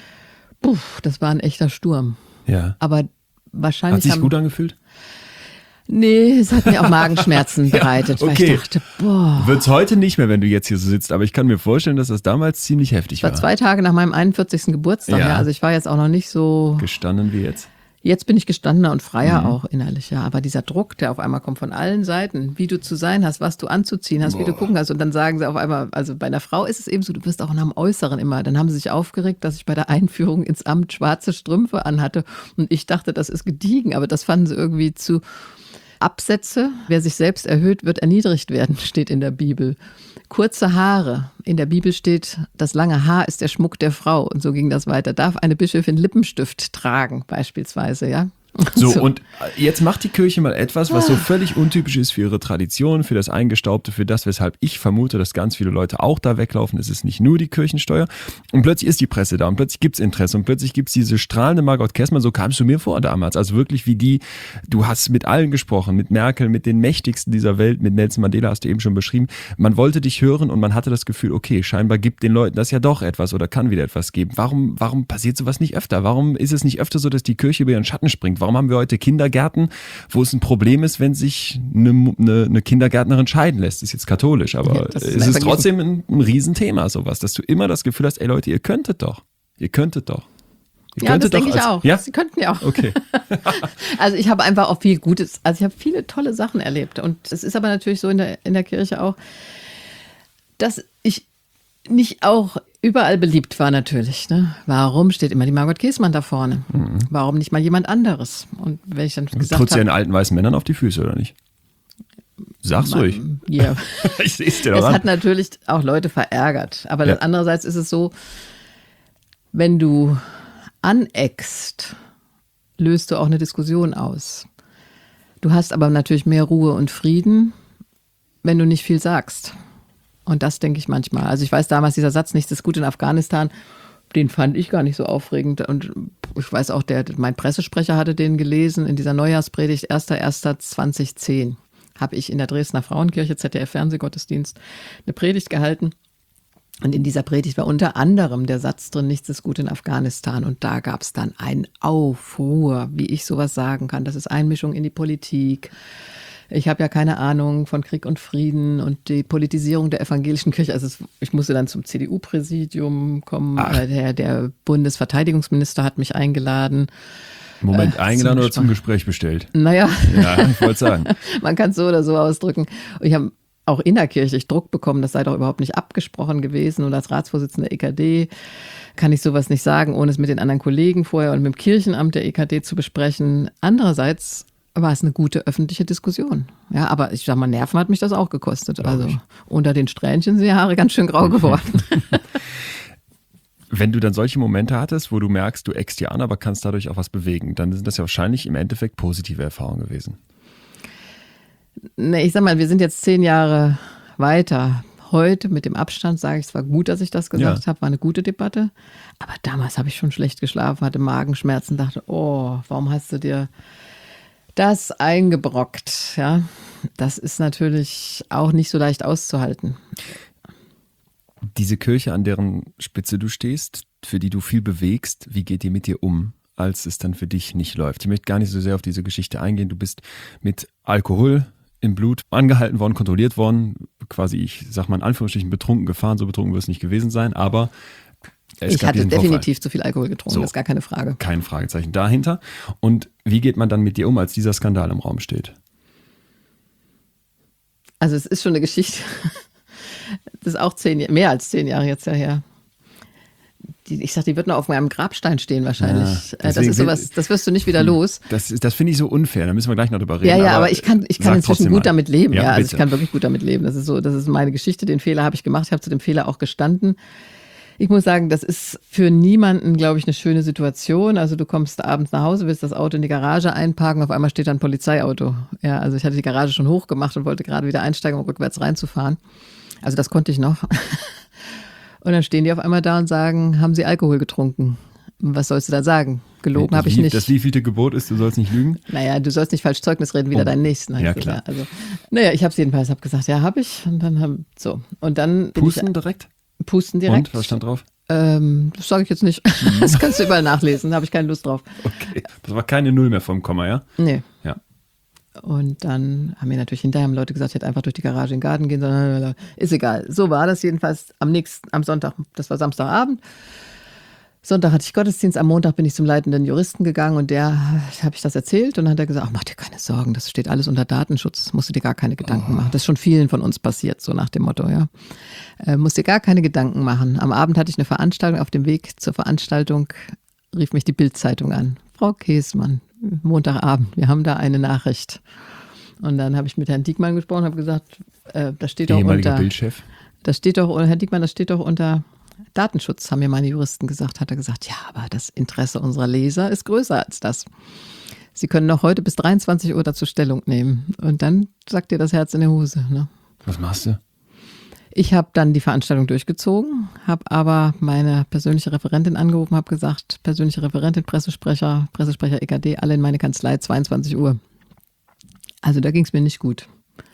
ein echter Sturm. Ja. Aber wahrscheinlich Hat sich gut angefühlt? Nee, es hat mir auch Magenschmerzen bereitet, weil ich dachte, Wird's heute nicht mehr, wenn du jetzt hier so sitzt, aber ich kann mir vorstellen, dass das damals ziemlich heftig war. Es war 2 Tage nach meinem 41. Geburtstag, ja. Also ich war jetzt auch noch nicht so gestanden wie jetzt. Jetzt bin ich gestandener und freier auch innerlich, ja. Aber dieser Druck, der auf einmal kommt von allen Seiten, wie du zu sein hast, was du anzuziehen hast, wie du gucken hast. Und dann sagen sie auf einmal, also bei einer Frau ist es eben so, du wirst auch nach dem Äußeren immer. Dann haben sie sich aufgeregt, dass ich bei der Einführung ins Amt schwarze Strümpfe anhatte. Und ich dachte, das ist gediegen, aber das fanden sie irgendwie zu Absätze. Wer sich selbst erhöht, wird erniedrigt werden, steht in der Bibel. Kurze Haare. In der Bibel steht, das lange Haar ist der Schmuck der Frau. Und so ging das weiter. Darf eine Bischöfin Lippenstift tragen, beispielsweise, ja? So, und jetzt macht die Kirche mal etwas, was so völlig untypisch ist für ihre Tradition, für das Eingestaubte, für das, weshalb ich vermute, dass ganz viele Leute auch da weglaufen. Es ist nicht nur die Kirchensteuer. Und plötzlich ist die Presse da und plötzlich gibt's Interesse und plötzlich gibt's diese strahlende Margot Kessmann. So kamst du mir vor damals. Also wirklich wie du hast mit allen gesprochen, mit Merkel, mit den Mächtigsten dieser Welt, mit Nelson Mandela hast du eben schon beschrieben. Man wollte dich hören und man hatte das Gefühl, okay, scheinbar gibt den Leuten das ja doch etwas oder kann wieder etwas geben. Warum passiert sowas nicht öfter? Warum ist es nicht öfter so, dass die Kirche über ihren Schatten springt? Warum haben wir heute Kindergärten, wo es ein Problem ist, wenn sich eine Kindergärtnerin scheiden lässt? Das ist jetzt katholisch, aber es ist trotzdem ein Riesenthema, sowas, dass du immer das Gefühl hast, ey Leute, ihr könntet doch. Ja, das denke ich auch. Ja? Sie könnten ja auch. Okay. Also ich habe einfach auch viel Gutes, also ich habe viele tolle Sachen erlebt. Und es ist aber natürlich so in der Kirche auch, dass ich nicht auch überall beliebt war natürlich. Ne? Warum steht immer die Margot Kessmann da vorne? Warum nicht mal jemand anderes? Und wenn ich dann gesagt habe... Trittst du den alten weißen Männern auf die Füße, oder nicht? Sag's ruhig. Ja. Ich sehe es dir doch Es an. hat natürlich auch Leute verärgert. Aber Ja. andererseits ist es so, wenn du aneckst, löst du auch eine Diskussion aus. Du hast aber natürlich mehr Ruhe und Frieden, wenn du nicht viel sagst. Und das denke ich manchmal. Also ich weiß damals, dieser Satz, nichts ist gut in Afghanistan, den fand ich gar nicht so aufregend. Und ich weiß auch, mein Pressesprecher hatte den gelesen in dieser Neujahrspredigt 1.1.2010. Habe ich in der Dresdner Frauenkirche, ZDF-Fernsehgottesdienst, eine Predigt gehalten. Und in dieser Predigt war unter anderem der Satz drin, nichts ist gut in Afghanistan. Und da gab es dann einen Aufruhr, wie ich sowas sagen kann. Das ist Einmischung in die Politik. Ich habe ja keine Ahnung von Krieg und Frieden und die Politisierung der evangelischen Kirche. Also ich musste dann zum CDU-Präsidium kommen. Der Bundesverteidigungsminister hat mich eingeladen. Moment, eingeladen oder zum Gespräch bestellt? Naja, Ja, ich wollte sagen. man kann es so oder so ausdrücken. Und ich habe auch innerkirchlich Druck bekommen, das sei doch überhaupt nicht abgesprochen gewesen. Und als Ratsvorsitzender der EKD kann ich sowas nicht sagen, ohne es mit den anderen Kollegen vorher und mit dem Kirchenamt der EKD zu besprechen. Andererseits war es eine gute öffentliche Diskussion. Ja, aber ich sag mal, Nerven hat mich das auch gekostet. Also unter den Strähnchen sind die Haare ganz schön grau geworden. Wenn du dann solche Momente hattest, wo du merkst, du eckst dir an, aber kannst dadurch auch was bewegen, dann sind das ja wahrscheinlich im Endeffekt positive Erfahrungen gewesen. Ich sag mal, wir sind jetzt 10 Jahre weiter. Heute mit dem Abstand sage ich, es war gut, dass ich das gesagt habe, war eine gute Debatte. Aber damals habe ich schon schlecht geschlafen, hatte Magenschmerzen, dachte, oh, warum hast du dir das eingebrockt? Ja, das ist natürlich auch nicht so leicht auszuhalten. Diese Kirche, an deren Spitze du stehst, für die du viel bewegst, wie geht die mit dir um, als es dann für dich nicht läuft? Ich möchte gar nicht so sehr auf diese Geschichte eingehen. Du bist mit Alkohol im Blut angehalten worden, kontrolliert worden, quasi, ich sag mal in Anführungsstrichen, betrunken gefahren. So betrunken wirst du nicht gewesen sein, aber ich hatte definitiv zu viel Alkohol getrunken, das ist gar keine Frage. Kein Fragezeichen dahinter. Und wie geht man dann mit dir um, als dieser Skandal im Raum steht? Also es ist schon eine Geschichte, das ist auch mehr als 10 Jahre jetzt ja her. Ich sag, die wird noch auf meinem Grabstein stehen wahrscheinlich. Ja, das ist sowas, das wirst du nicht wieder los. Das finde ich so unfair, da müssen wir gleich noch drüber reden. Ja, aber ich kann inzwischen gut damit leben. Ja, also ich kann wirklich gut damit leben. Das ist meine Geschichte, den Fehler habe ich gemacht, ich habe zu dem Fehler auch gestanden. Ich muss sagen, das ist für niemanden, glaube ich, eine schöne Situation. Also du kommst abends nach Hause, willst das Auto in die Garage einparken, auf einmal steht da ein Polizeiauto. Ja, also ich hatte die Garage schon hochgemacht und wollte gerade wieder einsteigen, um rückwärts reinzufahren. Also das konnte ich noch. Und dann stehen die auf einmal da und sagen, haben Sie Alkohol getrunken? Was sollst du da sagen? Gelogen habe ich nicht. Das wievielte Gebot ist, du sollst nicht lügen? Naja, du sollst nicht falsch Zeugnis reden, wieder deinen Nächsten. Ja, klar. Ja. Also, naja, ich habe es jedenfalls gesagt, ja, habe ich. Und dann Und dann Pusten direkt? Pusten direkt. Und, was stand drauf? Das sage ich jetzt nicht. Das kannst du überall nachlesen, da habe ich keine Lust drauf. Okay, das war keine Null mehr vom Komma, ja? Nee. Ja. Und dann haben mir natürlich hinterher Leute gesagt, ich hätte einfach durch die Garage in den Garten gehen sollen. Ist egal. So war das jedenfalls am Sonntag, das war Samstagabend. Sonntag hatte ich Gottesdienst, am Montag bin ich zum leitenden Juristen gegangen und habe ich das erzählt und dann hat er gesagt, mach dir keine Sorgen, das steht alles unter Datenschutz, musst du dir gar keine Gedanken machen. Das ist schon vielen von uns passiert, so nach dem Motto, ja. Musst dir gar keine Gedanken machen. Am Abend hatte ich eine Veranstaltung, auf dem Weg zur Veranstaltung rief mich die Bild-Zeitung an. Frau Käßmann, Montagabend, wir haben da eine Nachricht. Und dann habe ich mit Herrn Diekmann gesprochen, habe gesagt, das steht doch ehemaliger unter... Bildchef. Das steht doch, Herr Diekmann, das steht doch unter Datenschutz, haben mir meine Juristen gesagt. Hat er gesagt, ja, aber das Interesse unserer Leser ist größer als das. Sie können noch heute bis 23 Uhr dazu Stellung nehmen. Und dann sagt dir das Herz in der Hose. Ne? Was machst du? Ich habe dann die Veranstaltung durchgezogen, habe aber meine persönliche Referentin angerufen, habe gesagt, persönliche Referentin, Pressesprecher EKD, alle in meine Kanzlei, 22 Uhr. Also da ging es mir nicht gut.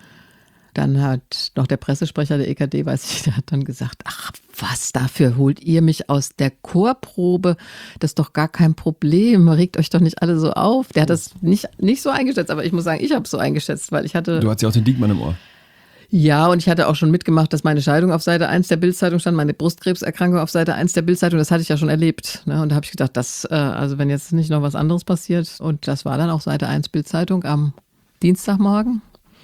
Dann hat noch der Pressesprecher der EKD, weiß ich, der hat dann gesagt, ach was, dafür holt ihr mich aus der Chorprobe, das ist doch gar kein Problem, regt euch doch nicht alle so auf. Der hat das nicht so eingeschätzt, aber ich muss sagen, ich habe es so eingeschätzt, weil ich hatte... Du hattest ja auch den Diekmann im Ohr. Ja, und ich hatte auch schon mitgemacht, dass meine Scheidung auf Seite 1 der Bild-Zeitung stand, meine Brustkrebserkrankung auf Seite 1 der Bild-Zeitung, das hatte ich ja schon erlebt. Ne? Und da habe ich gedacht, also wenn jetzt nicht noch was anderes passiert, und das war dann auch Seite 1 Bild-Zeitung am Dienstagmorgen.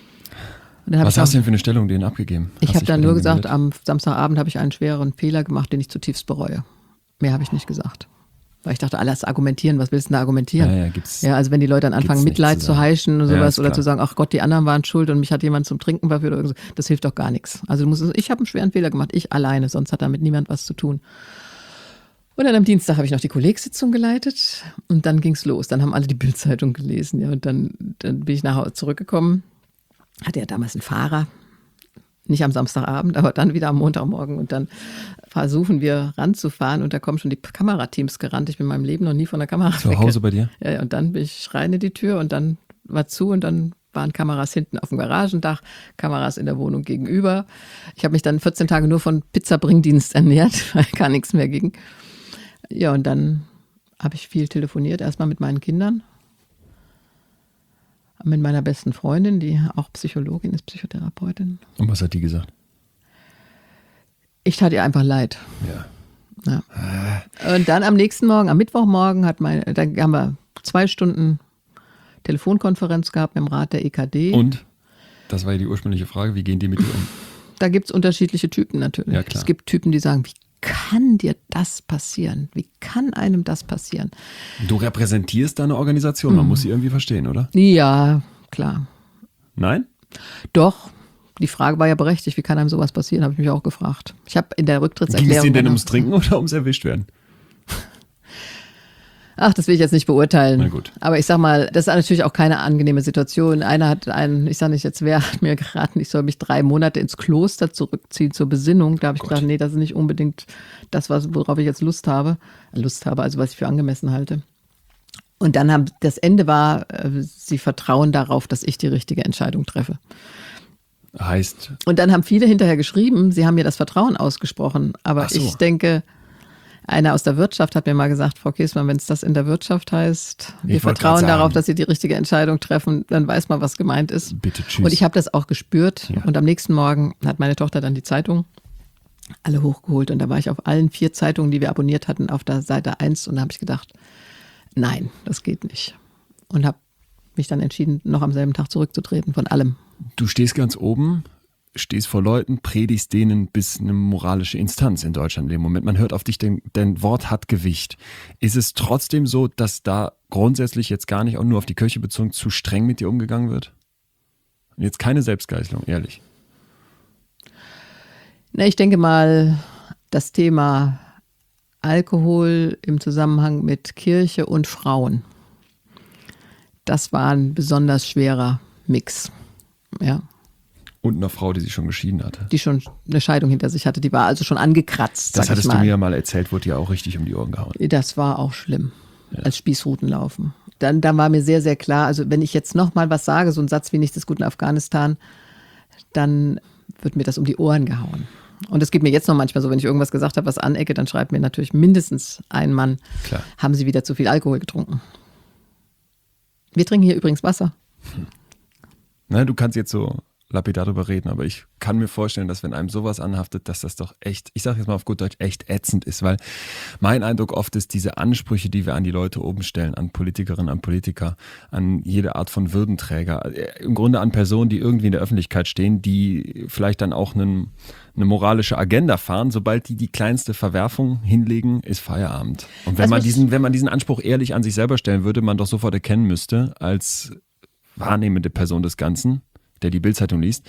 Was hast du denn für eine Stellung denen abgegeben? Ich habe dann nur gesagt, am Samstagabend habe ich einen schweren Fehler gemacht, den ich zutiefst bereue. Mehr habe ich nicht gesagt. Weil ich dachte, alles argumentieren, was willst du denn da argumentieren? Ja, also wenn die Leute dann anfangen, Mitleid zu heischen und sowas oder klar. zu sagen, ach Gott, die anderen waren schuld und mich hat jemand zum Trinken verführt oder so, das hilft doch gar nichts. Also ich habe einen schweren Fehler gemacht, ich alleine, sonst hat damit niemand was zu tun. Und dann am Dienstag habe ich noch die Kollegsitzung geleitet und dann ging es los. Dann haben alle die Bild-Zeitung gelesen, ja, und dann bin ich nach Hause zurückgekommen. Hatte ja damals einen Fahrer, nicht am Samstagabend, aber dann wieder am Montagmorgen. Und dann versuchen wir ranzufahren und da kommen schon die Kamerateams gerannt. Ich bin in meinem Leben noch nie von der Kamera Zu Hause bei dir? Ja, und dann bin ich rein in die Tür und dann war zu und dann waren Kameras hinten auf dem Garagendach, Kameras in der Wohnung gegenüber. Ich habe mich dann 14 Tage nur von Pizzabringdienst ernährt, weil gar nichts mehr ging. Ja, und dann habe ich viel telefoniert, erstmal mit meinen Kindern, mit meiner besten Freundin, die auch Psychologin ist, Psychotherapeutin. Und was hat die gesagt? Ich tat ihr einfach leid. Ja. Und dann am nächsten Morgen, am Mittwochmorgen, da haben wir 2 Stunden Telefonkonferenz gehabt mit dem Rat der EKD. Und? Das war ja die ursprüngliche Frage, wie gehen die mit dir um? Da gibt es unterschiedliche Typen natürlich. Ja, klar. Es gibt Typen, die sagen, wie kann dir das passieren? Wie kann einem das passieren? Du repräsentierst deine Organisation, man muss sie irgendwie verstehen, oder? Ja, klar. Nein? Doch. Die Frage war ja berechtigt, wie kann einem sowas passieren, habe ich mich auch gefragt. Ich habe in der Rücktrittserklärung... Ging es Ihnen denn ums Trinken oder ums Erwischtwerden? Ach, das will ich jetzt nicht beurteilen. Na gut. Aber ich sag mal, das ist natürlich auch keine angenehme Situation. Ich sage nicht jetzt, wer hat mir geraten, ich soll mich 3 Monate ins Kloster zurückziehen zur Besinnung. Da habe ich gedacht, nee, das ist nicht unbedingt das, worauf ich jetzt Lust habe, also was ich für angemessen halte. Und dann das Ende war, sie vertrauen darauf, dass ich die richtige Entscheidung treffe. Heißt? Und dann haben viele hinterher geschrieben, sie haben mir das Vertrauen ausgesprochen. Aber so. Ich denke... Einer aus der Wirtschaft hat mir mal gesagt, Frau Käßmann, wenn es das in der Wirtschaft heißt, wir vertrauen darauf, dass Sie die richtige Entscheidung treffen, dann weiß man, was gemeint ist. Bitte, tschüss. Und ich habe das auch gespürt. Ja. Und am nächsten Morgen hat meine Tochter dann die Zeitung alle hochgeholt. Und da war ich auf allen 4 Zeitungen, die wir abonniert hatten, auf der Seite 1. Und da habe ich gedacht, nein, das geht nicht. Und habe mich dann entschieden, noch am selben Tag zurückzutreten von allem. Du stehst ganz oben, stehst vor Leuten, predigst denen bis eine moralische Instanz in Deutschland in dem Moment. Man hört auf dich, dein Wort hat Gewicht. Ist es trotzdem so, dass da grundsätzlich jetzt gar nicht auch nur auf die Kirche bezogen zu streng mit dir umgegangen wird? Und jetzt keine Selbstgeißelung, ehrlich. Na, ich denke mal, das Thema Alkohol im Zusammenhang mit Kirche und Frauen, das war ein besonders schwerer Mix, ja. Und einer Frau, die sich schon geschieden hatte. Die schon eine Scheidung hinter sich hatte, die war also schon angekratzt. Das hattest du mir ja mal erzählt, wurde ja auch richtig um die Ohren gehauen. Das war auch schlimm, als Spießrutenlaufen. Dann war mir sehr, sehr klar, also wenn ich jetzt nochmal was sage, so ein Satz wie nichts ist gut in Afghanistan, dann wird mir das um die Ohren gehauen. Und es geht mir jetzt noch manchmal so, wenn ich irgendwas gesagt habe, was anecke, dann schreibt mir natürlich mindestens ein Mann, klar, haben Sie wieder zu viel Alkohol getrunken. Wir trinken hier übrigens Wasser. Na, du kannst jetzt so lapidar darüber reden, aber ich kann mir vorstellen, dass wenn einem sowas anhaftet, dass das doch echt, ich sage jetzt mal auf gut Deutsch, echt ätzend ist, weil mein Eindruck oft ist, diese Ansprüche, die wir an die Leute oben stellen, an Politikerinnen, an Politiker, an jede Art von Würdenträger, im Grunde an Personen, die irgendwie in der Öffentlichkeit stehen, die vielleicht dann auch eine moralische Agenda fahren, sobald die kleinste Verwerfung hinlegen, ist Feierabend. Und wenn man diesen Anspruch ehrlich an sich selber stellen würde, man doch sofort erkennen müsste, als wahrnehmende Person des Ganzen, der die Bild-Zeitung liest,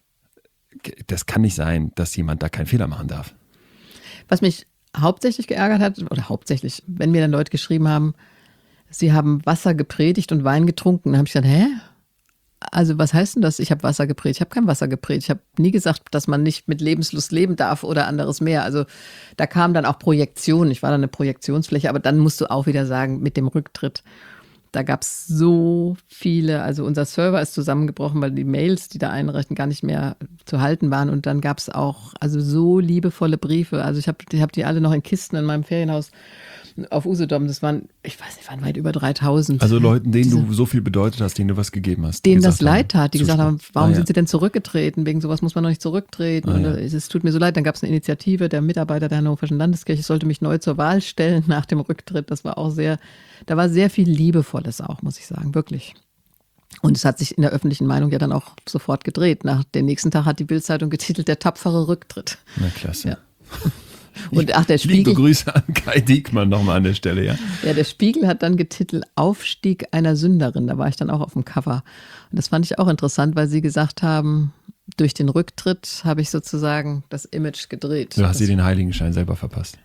das kann nicht sein, dass jemand da keinen Fehler machen darf. Was mich hauptsächlich geärgert hat, wenn mir dann Leute geschrieben haben, sie haben Wasser gepredigt und Wein getrunken, dann habe ich gesagt, hä? Also was heißt denn das, ich habe Wasser gepredigt? Ich habe kein Wasser gepredigt. Ich habe nie gesagt, dass man nicht mit Lebenslust leben darf oder anderes mehr. Also da kam dann auch Projektion. Ich war dann eine Projektionsfläche, aber dann musst du auch wieder sagen, mit dem Rücktritt, da gab es so viele, also unser Server ist zusammengebrochen, weil die Mails, die da einreichten, gar nicht mehr zu halten waren. Und dann gab es auch also so liebevolle Briefe. Also ich hab die alle noch in Kisten in meinem Ferienhaus auf Usedom. Das waren, ich weiß nicht, waren weit über 3000. Also Leuten, denen du so viel bedeutet hast, denen du was gegeben hast. Denen das leid tat, die gesagt haben, warum sind sie denn zurückgetreten? Wegen sowas muss man doch nicht zurücktreten. Oder es tut mir so leid. Dann gab es eine Initiative, der Mitarbeiter der Hannoverschen Landeskirche sollte mich neu zur Wahl stellen nach dem Rücktritt. Das war auch da war sehr viel Liebevolles auch, muss ich sagen, wirklich. Und es hat sich in der öffentlichen Meinung ja dann auch sofort gedreht. Nach dem nächsten Tag hat die Bild-Zeitung getitelt, der tapfere Rücktritt. Na klasse. Ja. Und ach, der Liebe Spiegel. Grüße an Kai Diekmann nochmal an der Stelle, ja. Ja, der Spiegel hat dann getitelt Aufstieg einer Sünderin. Da war ich dann auch auf dem Cover. Und das fand ich auch interessant, weil sie gesagt haben, durch den Rücktritt habe ich sozusagen das Image gedreht. Du hast dir den Heiligenschein selber verpasst.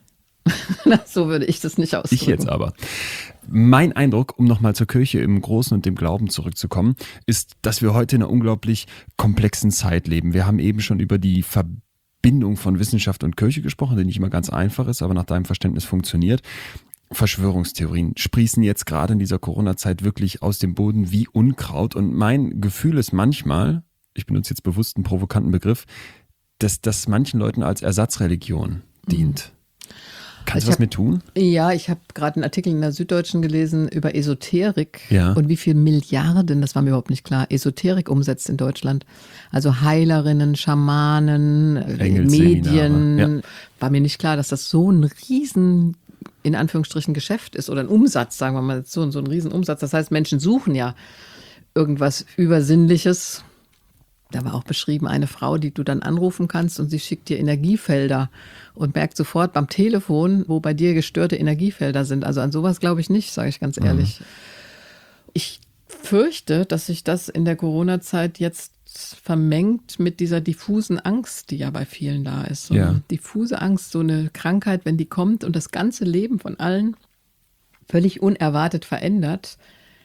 So würde ich das nicht ausdrücken. Ich jetzt aber. Mein Eindruck, um nochmal zur Kirche im Großen und dem Glauben zurückzukommen, ist, dass wir heute in einer unglaublich komplexen Zeit leben. Wir haben eben schon über die Verbindung von Wissenschaft und Kirche gesprochen, die nicht immer ganz einfach ist, aber nach deinem Verständnis funktioniert. Verschwörungstheorien sprießen jetzt gerade in dieser Corona-Zeit wirklich aus dem Boden wie Unkraut. Und mein Gefühl ist manchmal, ich benutze jetzt bewusst einen provokanten Begriff, dass das manchen Leuten als Ersatzreligion dient. Kannst du was mit tun? Ja, ich habe gerade einen Artikel in der Süddeutschen gelesen über Esoterik Ja. und wie viel Milliarden, das war mir überhaupt nicht klar, Esoterik umsetzt in Deutschland. Also Heilerinnen, Schamanen, Medien. Ja. War mir nicht klar, dass das so ein riesen, in Anführungsstrichen, Geschäft ist oder ein Umsatz, sagen wir mal, so ein Riesenumsatz. Das heißt, Menschen suchen ja irgendwas Übersinnliches. Da war auch beschrieben, eine Frau, die du dann anrufen kannst und sie schickt dir Energiefelder und merkt sofort beim Telefon, wo bei dir gestörte Energiefelder sind. Also an sowas glaube ich nicht, sage ich ganz ehrlich. Ich fürchte, dass sich das in der Corona-Zeit jetzt vermengt mit dieser diffusen Angst, die ja bei vielen da ist. So eine diffuse Angst, so eine Krankheit, wenn die kommt und das ganze Leben von allen völlig unerwartet verändert,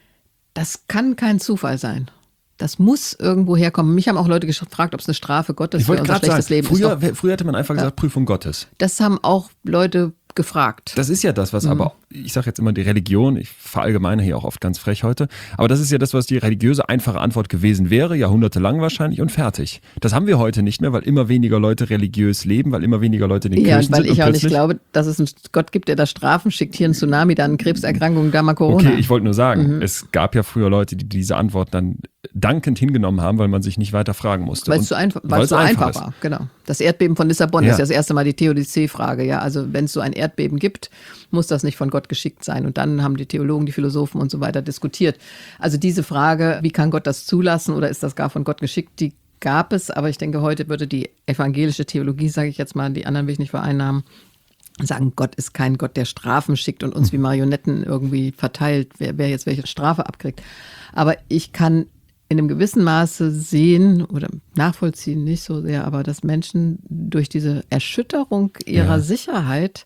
das kann kein Zufall sein. Das muss irgendwo herkommen. Mich haben auch Leute gefragt, ob es eine Strafe Gottes für unser schlechtes Leben ist. Früher hätte man einfach gesagt, Prüfung Gottes. Das haben auch Leute gefragt. Das ist ja das, was aber, ich sage jetzt immer die Religion, ich verallgemeine hier auch oft ganz frech heute, aber das ist ja das, was die religiöse einfache Antwort gewesen wäre, jahrhundertelang wahrscheinlich und fertig. Das haben wir heute nicht mehr, weil immer weniger Leute religiös leben, weil immer weniger Leute in den Kirchen sind. Ja, weil ich auch nicht glaube, dass es einen Gott gibt, der da Strafen schickt, hier einen Tsunami, dann Krebserkrankungen, da mal Corona. Okay, ich wollte nur sagen, es gab ja früher Leute, die diese Antwort dann dankend hingenommen haben, weil man sich nicht weiter fragen musste. Weil es so einfach war, genau. Das Erdbeben von Lissabon ist ja das erste Mal die Theodizee-Frage. Ja? Also wenn es so ein Erdbeben gibt, muss das nicht von Gott geschickt sein. Und dann haben die Theologen, die Philosophen und so weiter diskutiert. Also diese Frage, wie kann Gott das zulassen oder ist das gar von Gott geschickt, die gab es. Aber ich denke, heute würde die evangelische Theologie, sage ich jetzt mal, die anderen will ich nicht vereinnahmen, sagen, Gott ist kein Gott, der Strafen schickt und uns wie Marionetten irgendwie verteilt, wer jetzt welche Strafe abkriegt. Aber ich kann in einem gewissen Maße sehen oder nachvollziehen, nicht so sehr, aber dass Menschen durch diese Erschütterung ihrer Sicherheit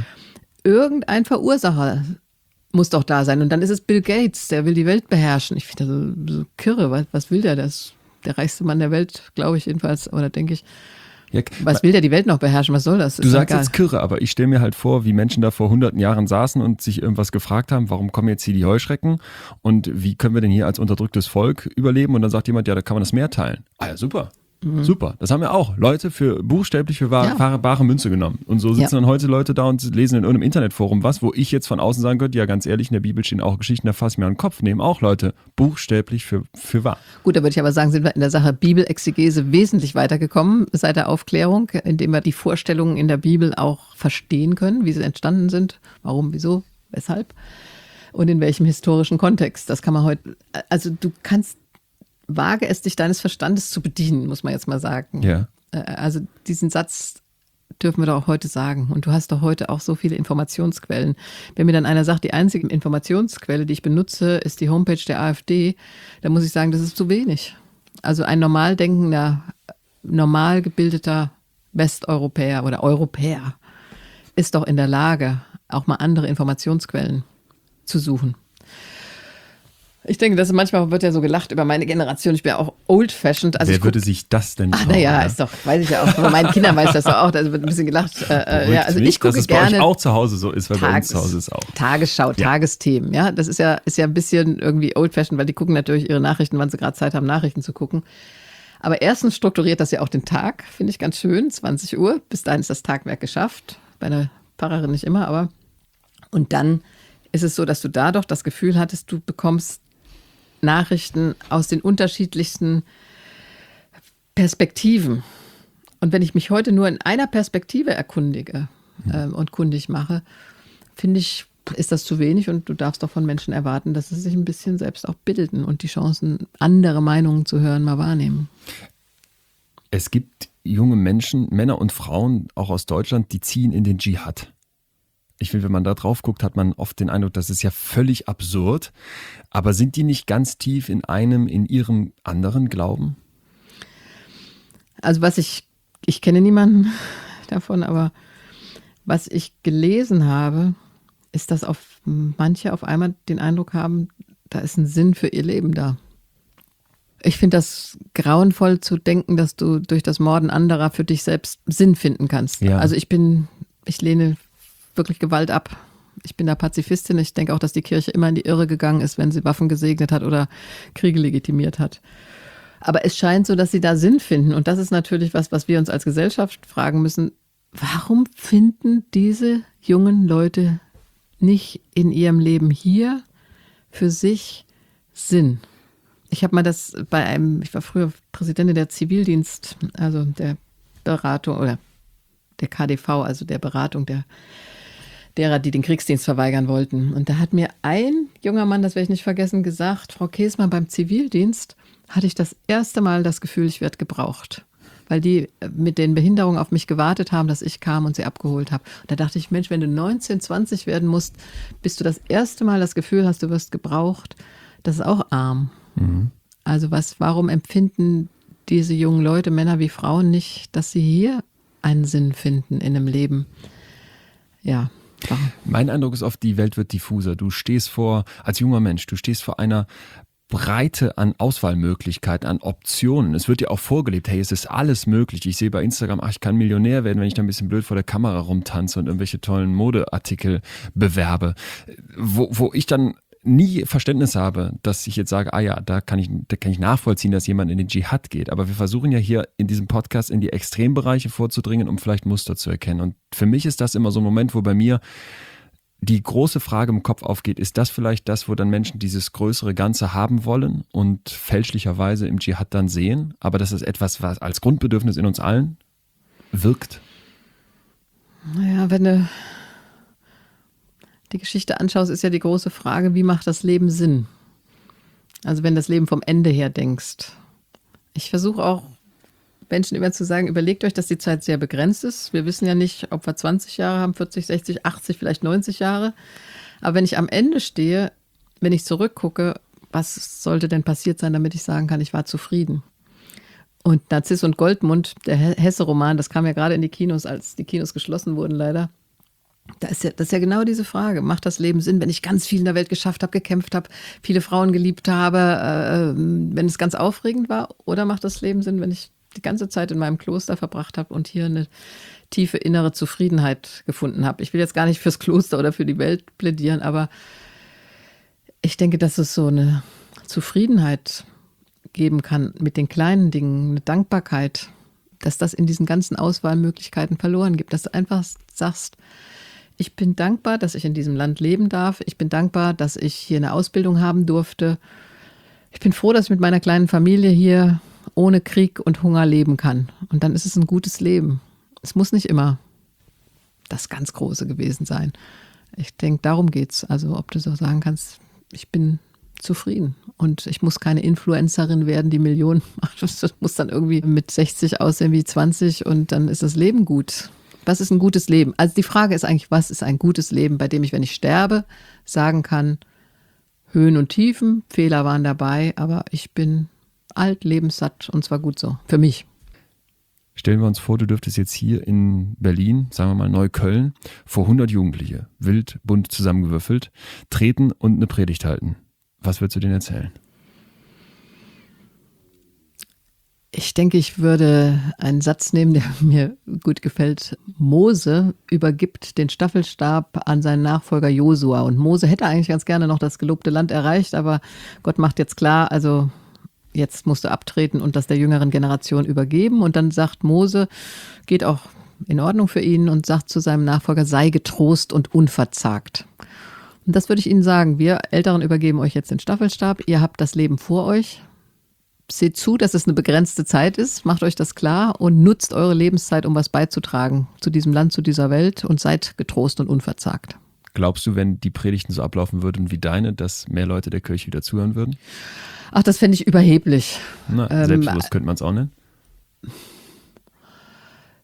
irgendein Verursacher muss doch da sein. Und dann ist es Bill Gates, der will die Welt beherrschen. Ich finde das so kirre. Was will der? Das der reichste Mann der Welt, glaube ich jedenfalls, oder denke ich. Ja, was will der die Welt noch beherrschen? Was soll das? Du sagst jetzt kirre, aber ich stelle mir halt vor, wie Menschen da vor hunderten Jahren saßen und sich irgendwas gefragt haben, warum kommen jetzt hier die Heuschrecken und wie können wir denn hier als unterdrücktes Volk überleben? Und dann sagt jemand, ja, da kann man das Meer teilen. Ah ja, super. Super, das haben ja auch Leute buchstäblich für bare Münze genommen. Und so sitzen dann heute Leute da und lesen in irgendeinem Internetforum was, wo ich jetzt von außen sagen könnte, ja ganz ehrlich, in der Bibel stehen auch Geschichten, da fasse ich mir an den Kopf, nehmen auch Leute buchstäblich für wahr. Gut, da würde ich aber sagen, sind wir in der Sache Bibelexegese wesentlich weitergekommen seit der Aufklärung, indem wir die Vorstellungen in der Bibel auch verstehen können, wie sie entstanden sind, warum, wieso, weshalb und in welchem historischen Kontext. Das kann man heute, also du kannst wage es, dich deines Verstandes zu bedienen, muss man jetzt mal sagen. Ja. Also diesen Satz dürfen wir doch auch heute sagen. Und du hast doch heute auch so viele Informationsquellen. Wenn mir dann einer sagt, die einzige Informationsquelle, die ich benutze, ist die Homepage der AfD, dann muss ich sagen, das ist zu wenig. Also ein normal denkender, normal gebildeter Westeuropäer oder Europäer ist doch in der Lage, auch mal andere Informationsquellen zu suchen. Ich denke, dass manchmal wird ja so gelacht über meine Generation. Ich bin ja auch old-fashioned. Also wer würde sich das denn trauen? Naja, ist doch, weiß ich ja auch. Von meinen Kindern weiß ich das doch auch. Da wird ein bisschen gelacht. Ja, also ich gucke dass es gerne. Bei euch auch zu Hause so ist, weil bei uns zu Hause ist auch. Tagesschau, Tagesthemen. Ja, das ist ja ein bisschen irgendwie old-fashioned, weil die gucken natürlich ihre Nachrichten, wann sie gerade Zeit haben, Nachrichten zu gucken. Aber erstens strukturiert das ja auch den Tag, finde ich ganz schön. 20 Uhr, bis dahin ist das Tagwerk geschafft. Bei einer Pfarrerin nicht immer, aber. Und dann ist es so, dass du da doch das Gefühl hattest, du bekommst Nachrichten aus den unterschiedlichsten Perspektiven. Und wenn ich mich heute nur in einer Perspektive erkundige und kundig mache, finde ich, ist das zu wenig und du darfst doch von Menschen erwarten, dass sie sich ein bisschen selbst auch bilden und die Chancen, andere Meinungen zu hören, mal wahrnehmen. Es gibt junge Menschen, Männer und Frauen, auch aus Deutschland, die ziehen in den Dschihad. Ich finde, wenn man da drauf guckt, hat man oft den Eindruck, das ist ja völlig absurd. Aber sind die nicht ganz tief in ihrem anderen Glauben? Also ich kenne niemanden davon, aber was ich gelesen habe, ist, dass manche auf einmal den Eindruck haben, da ist ein Sinn für ihr Leben da. Ich finde das grauenvoll zu denken, dass du durch das Morden anderer für dich selbst Sinn finden kannst. Ja. Also ich lehne wirklich Gewalt ab. Ich bin da Pazifistin. Ich denke auch, dass die Kirche immer in die Irre gegangen ist, wenn sie Waffen gesegnet hat oder Kriege legitimiert hat. Aber es scheint so, dass sie da Sinn finden. Und das ist natürlich was wir uns als Gesellschaft fragen müssen. Warum finden diese jungen Leute nicht in ihrem Leben hier für sich Sinn? Ich habe mal ich war früher Präsidentin der Zivildienst, also der Beratung oder der KDV, also der Beratung derer, die den Kriegsdienst verweigern wollten. Und da hat mir ein junger Mann, das werde ich nicht vergessen, gesagt: Frau Käsmann, beim Zivildienst hatte ich das erste Mal das Gefühl, ich werde gebraucht. Weil die mit den Behinderungen auf mich gewartet haben, dass ich kam und sie abgeholt habe. Und da dachte ich, Mensch, wenn du 19, 20 werden musst, bis du das erste Mal das Gefühl hast, du wirst gebraucht, das ist auch arm. Mhm. Also warum empfinden diese jungen Leute, Männer wie Frauen, nicht, dass sie hier einen Sinn finden in einem Leben? Ja. Warum? Mein Eindruck ist oft, die Welt wird diffuser. Als junger Mensch, du stehst vor einer Breite an Auswahlmöglichkeiten, an Optionen. Es wird dir auch vorgelebt, hey, es ist alles möglich. Ich sehe bei Instagram, ich kann Millionär werden, wenn ich da ein bisschen blöd vor der Kamera rumtanze und irgendwelche tollen Modeartikel bewerbe. Wo ich dann nie Verständnis habe, dass ich jetzt sage, da kann ich nachvollziehen, dass jemand in den Dschihad geht. Aber wir versuchen ja hier in diesem Podcast in die Extrembereiche vorzudringen, um vielleicht Muster zu erkennen. Und für mich ist das immer so ein Moment, wo bei mir die große Frage im Kopf aufgeht: Ist das vielleicht das, wo dann Menschen dieses größere Ganze haben wollen und fälschlicherweise im Dschihad dann sehen? Aber das ist etwas, was als Grundbedürfnis in uns allen wirkt? Naja, wenn du die Geschichte anschaust, ist ja die große Frage, wie macht das Leben Sinn? Also wenn das Leben vom Ende her denkst. Ich versuche auch Menschen immer zu sagen, überlegt euch, dass die Zeit sehr begrenzt ist. Wir wissen ja nicht, ob wir 20 Jahre haben, 40, 60, 80, vielleicht 90 Jahre. Aber wenn ich am Ende stehe, wenn ich zurückgucke, was sollte denn passiert sein, damit ich sagen kann, ich war zufrieden? Und Narziss und Goldmund, der Hesse-Roman, das kam ja gerade in die Kinos, als die Kinos geschlossen wurden leider. Das ist ja genau diese Frage. Macht das Leben Sinn, wenn ich ganz viel in der Welt geschafft habe, gekämpft habe, viele Frauen geliebt habe, wenn es ganz aufregend war? Oder macht das Leben Sinn, wenn ich die ganze Zeit in meinem Kloster verbracht habe und hier eine tiefe innere Zufriedenheit gefunden habe? Ich will jetzt gar nicht fürs Kloster oder für die Welt plädieren, aber ich denke, dass es so eine Zufriedenheit geben kann mit den kleinen Dingen, eine Dankbarkeit, dass das in diesen ganzen Auswahlmöglichkeiten verloren gibt. Dass du einfach sagst, ich bin dankbar, dass ich in diesem Land leben darf. Ich bin dankbar, dass ich hier eine Ausbildung haben durfte. Ich bin froh, dass ich mit meiner kleinen Familie hier ohne Krieg und Hunger leben kann. Und dann ist es ein gutes Leben. Es muss nicht immer das ganz Große gewesen sein. Ich denke, darum geht's. Also ob du so sagen kannst, ich bin zufrieden und ich muss keine Influencerin werden, die Millionen macht. Das muss dann irgendwie mit 60 aussehen wie 20 und dann ist das Leben gut. Was ist ein gutes Leben? Also die Frage ist eigentlich, was ist ein gutes Leben, bei dem ich, wenn ich sterbe, sagen kann, Höhen und Tiefen, Fehler waren dabei, aber ich bin alt, lebenssatt und zwar gut so, für mich. Stellen wir uns vor, du dürftest jetzt hier in Berlin, sagen wir mal Neukölln, vor 100 Jugendliche, wild, bunt zusammengewürfelt, treten und eine Predigt halten. Was würdest du denen erzählen? Ich denke, ich würde einen Satz nehmen, der mir gut gefällt. Mose übergibt den Staffelstab an seinen Nachfolger Josua. Und Mose hätte eigentlich ganz gerne noch das gelobte Land erreicht, aber Gott macht jetzt klar, also jetzt musst du abtreten und das der jüngeren Generation übergeben. Und dann sagt Mose, geht auch in Ordnung für ihn und sagt zu seinem Nachfolger, sei getrost und unverzagt. Und das würde ich Ihnen sagen, wir Älteren übergeben euch jetzt den Staffelstab, ihr habt das Leben vor euch. Seht zu, dass es eine begrenzte Zeit ist, macht euch das klar und nutzt eure Lebenszeit, um was beizutragen zu diesem Land, zu dieser Welt und seid getrost und unverzagt. Glaubst du, wenn die Predigten so ablaufen würden wie deine, dass mehr Leute der Kirche wieder zuhören würden? Ach, das fände ich überheblich. Na, selbstbewusst könnte man es auch nennen.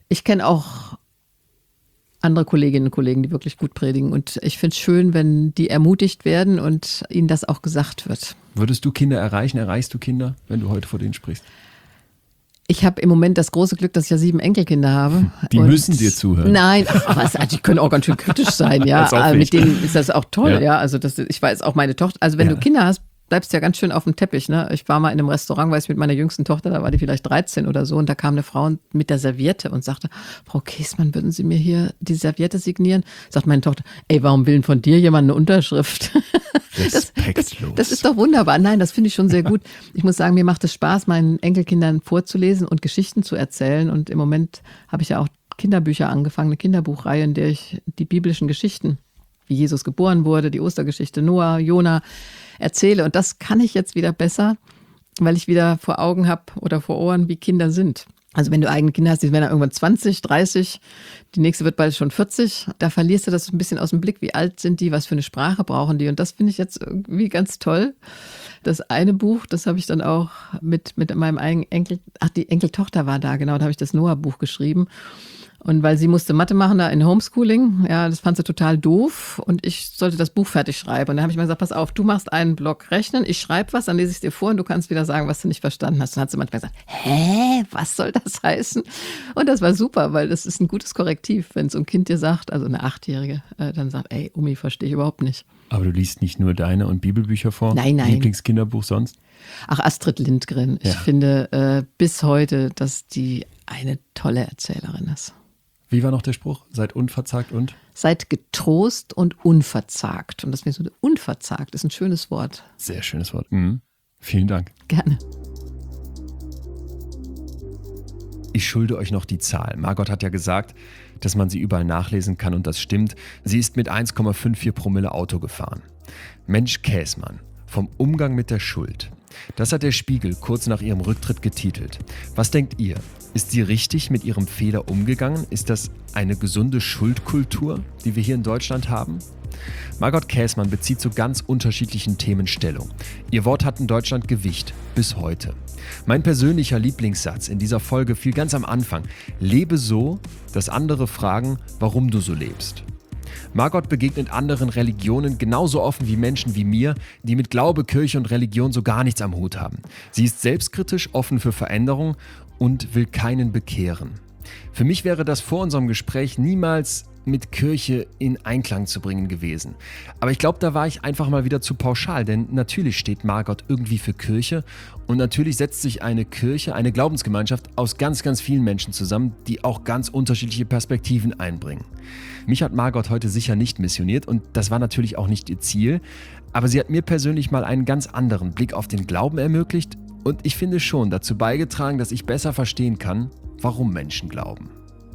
Ich kenne auch andere Kolleginnen und Kollegen, die wirklich gut predigen. Und ich finde es schön, wenn die ermutigt werden und ihnen das auch gesagt wird. Würdest du Kinder erreichen? Erreichst du Kinder, wenn du heute vor denen sprichst? Ich habe im Moment das große Glück, dass ich ja 7 Enkelkinder habe. Die müssen dir zuhören. Nein, die können auch ganz schön kritisch sein, ja. Mit denen ist das auch toll, ja. Also ich weiß auch meine Tochter, also wenn du Kinder hast, bleibst du ja ganz schön auf dem Teppich, ne? Ich war mal in einem Restaurant, weiß ich, mit meiner jüngsten Tochter, da war die vielleicht 13 oder so, und da kam eine Frau mit der Serviette und sagte, Frau Käßmann, würden Sie mir hier die Serviette signieren? Sagt meine Tochter, ey, warum will denn von dir jemand eine Unterschrift? Respektlos. Das ist doch wunderbar. Nein, das finde ich schon sehr gut. Ich muss sagen, mir macht es Spaß, meinen Enkelkindern vorzulesen und Geschichten zu erzählen. Und im Moment habe ich ja auch Kinderbücher angefangen, eine Kinderbuchreihe, in der ich die biblischen Geschichten, wie Jesus geboren wurde, die Ostergeschichte Noah, Jona, erzähle. Und das kann ich jetzt wieder besser, weil ich wieder vor Augen habe oder vor Ohren, wie Kinder sind. Also wenn du eigene Kinder hast, die werden dann irgendwann 20, 30, die nächste wird bald schon 40. Da verlierst du das ein bisschen aus dem Blick. Wie alt sind die? Was für eine Sprache brauchen die? Und das finde ich jetzt irgendwie ganz toll. Das eine Buch, das habe ich dann auch mit meinem eigenen Enkel, die Enkeltochter war da, genau, da habe ich das Noah-Buch geschrieben. Und weil sie musste Mathe machen da in Homeschooling, ja, das fand sie total doof und ich sollte das Buch fertig schreiben. Und dann habe ich mal gesagt, pass auf, du machst einen Block Rechnen, ich schreibe was, dann lese ich es dir vor und du kannst wieder sagen, was du nicht verstanden hast. Dann hat sie manchmal gesagt, was soll das heißen? Und das war super, weil das ist ein gutes Korrektiv, wenn so ein Kind dir sagt, also eine 8-Jährige, dann sagt, ey, Omi, verstehe ich überhaupt nicht. Aber du liest nicht nur deine und Bibelbücher vor? Nein. Lieblingskinderbuch sonst? Ach, Astrid Lindgren. Ja. Ich finde bis heute, dass die eine tolle Erzählerin ist. Wie war noch der Spruch? Seid unverzagt und? Seid getrost und unverzagt. Und das finde ich so, unverzagt ist ein schönes Wort. Sehr schönes Wort. Mhm. Vielen Dank. Gerne. Ich schulde euch noch die Zahl. Margot hat ja gesagt, dass man sie überall nachlesen kann und das stimmt. Sie ist mit 1,54 Promille Auto gefahren. Mensch Käßmann, vom Umgang mit der Schuld. Das hat der Spiegel kurz nach ihrem Rücktritt getitelt. Was denkt ihr? Ist sie richtig mit ihrem Fehler umgegangen? Ist das eine gesunde Schuldkultur, die wir hier in Deutschland haben? Margot Käßmann bezieht zu ganz unterschiedlichen Themen Stellung. Ihr Wort hat in Deutschland Gewicht, bis heute. Mein persönlicher Lieblingssatz in dieser Folge fiel ganz am Anfang. Lebe so, dass andere fragen, warum du so lebst. Margot begegnet anderen Religionen genauso offen wie Menschen wie mir, die mit Glaube, Kirche und Religion so gar nichts am Hut haben. Sie ist selbstkritisch, offen für Veränderung und will keinen bekehren. Für mich wäre das vor unserem Gespräch niemals mit Kirche in Einklang zu bringen gewesen. Aber ich glaube, da war ich einfach mal wieder zu pauschal, denn natürlich steht Margot irgendwie für Kirche und natürlich setzt sich eine Kirche, eine Glaubensgemeinschaft aus ganz, ganz vielen Menschen zusammen, die auch ganz unterschiedliche Perspektiven einbringen. Mich hat Margot heute sicher nicht missioniert und das war natürlich auch nicht ihr Ziel, aber sie hat mir persönlich mal einen ganz anderen Blick auf den Glauben ermöglicht und ich finde schon dazu beigetragen, dass ich besser verstehen kann, warum Menschen glauben.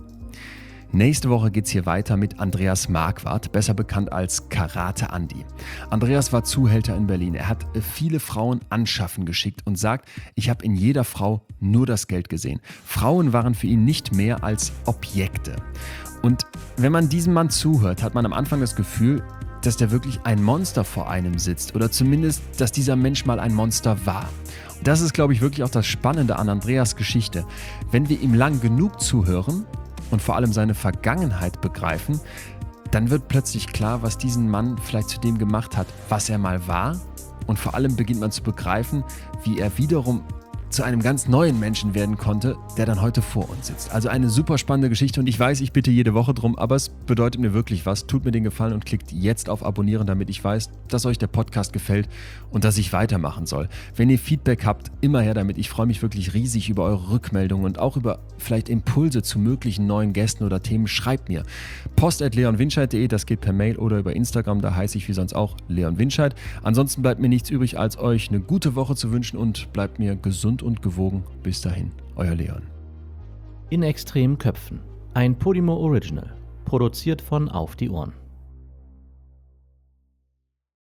Nächste Woche geht's hier weiter mit Andreas Marquardt, besser bekannt als Karate Andi. Andreas war Zuhälter in Berlin. Er hat viele Frauen anschaffen geschickt und sagt, ich habe in jeder Frau nur das Geld gesehen. Frauen waren für ihn nicht mehr als Objekte. Und wenn man diesem Mann zuhört, hat man am Anfang das Gefühl, dass der wirklich ein Monster vor einem sitzt oder zumindest, dass dieser Mensch mal ein Monster war. Und das ist, glaube ich, wirklich auch das Spannende an Andreas Geschichte. Wenn wir ihm lang genug zuhören und vor allem seine Vergangenheit begreifen, dann wird plötzlich klar, was diesen Mann vielleicht zu dem gemacht hat, was er mal war. Und vor allem beginnt man zu begreifen, wie er wiederum zu einem ganz neuen Menschen werden konnte, der dann heute vor uns sitzt. Also eine super spannende Geschichte und ich weiß, ich bitte jede Woche drum, aber es bedeutet mir wirklich was. Tut mir den Gefallen und klickt jetzt auf Abonnieren, damit ich weiß, dass euch der Podcast gefällt und dass ich weitermachen soll. Wenn ihr Feedback habt, immer her damit. Ich freue mich wirklich riesig über eure Rückmeldungen und auch über vielleicht Impulse zu möglichen neuen Gästen oder Themen. Schreibt mir. post@leonwinscheid.de, das geht per Mail oder über Instagram, da heiße ich wie sonst auch Leon Winscheid. Ansonsten bleibt mir nichts übrig, als euch eine gute Woche zu wünschen und bleibt mir gesund und gewogen. Bis dahin, euer Leon. In extremen Köpfen. Ein Podimo Original. Produziert von Auf die Ohren.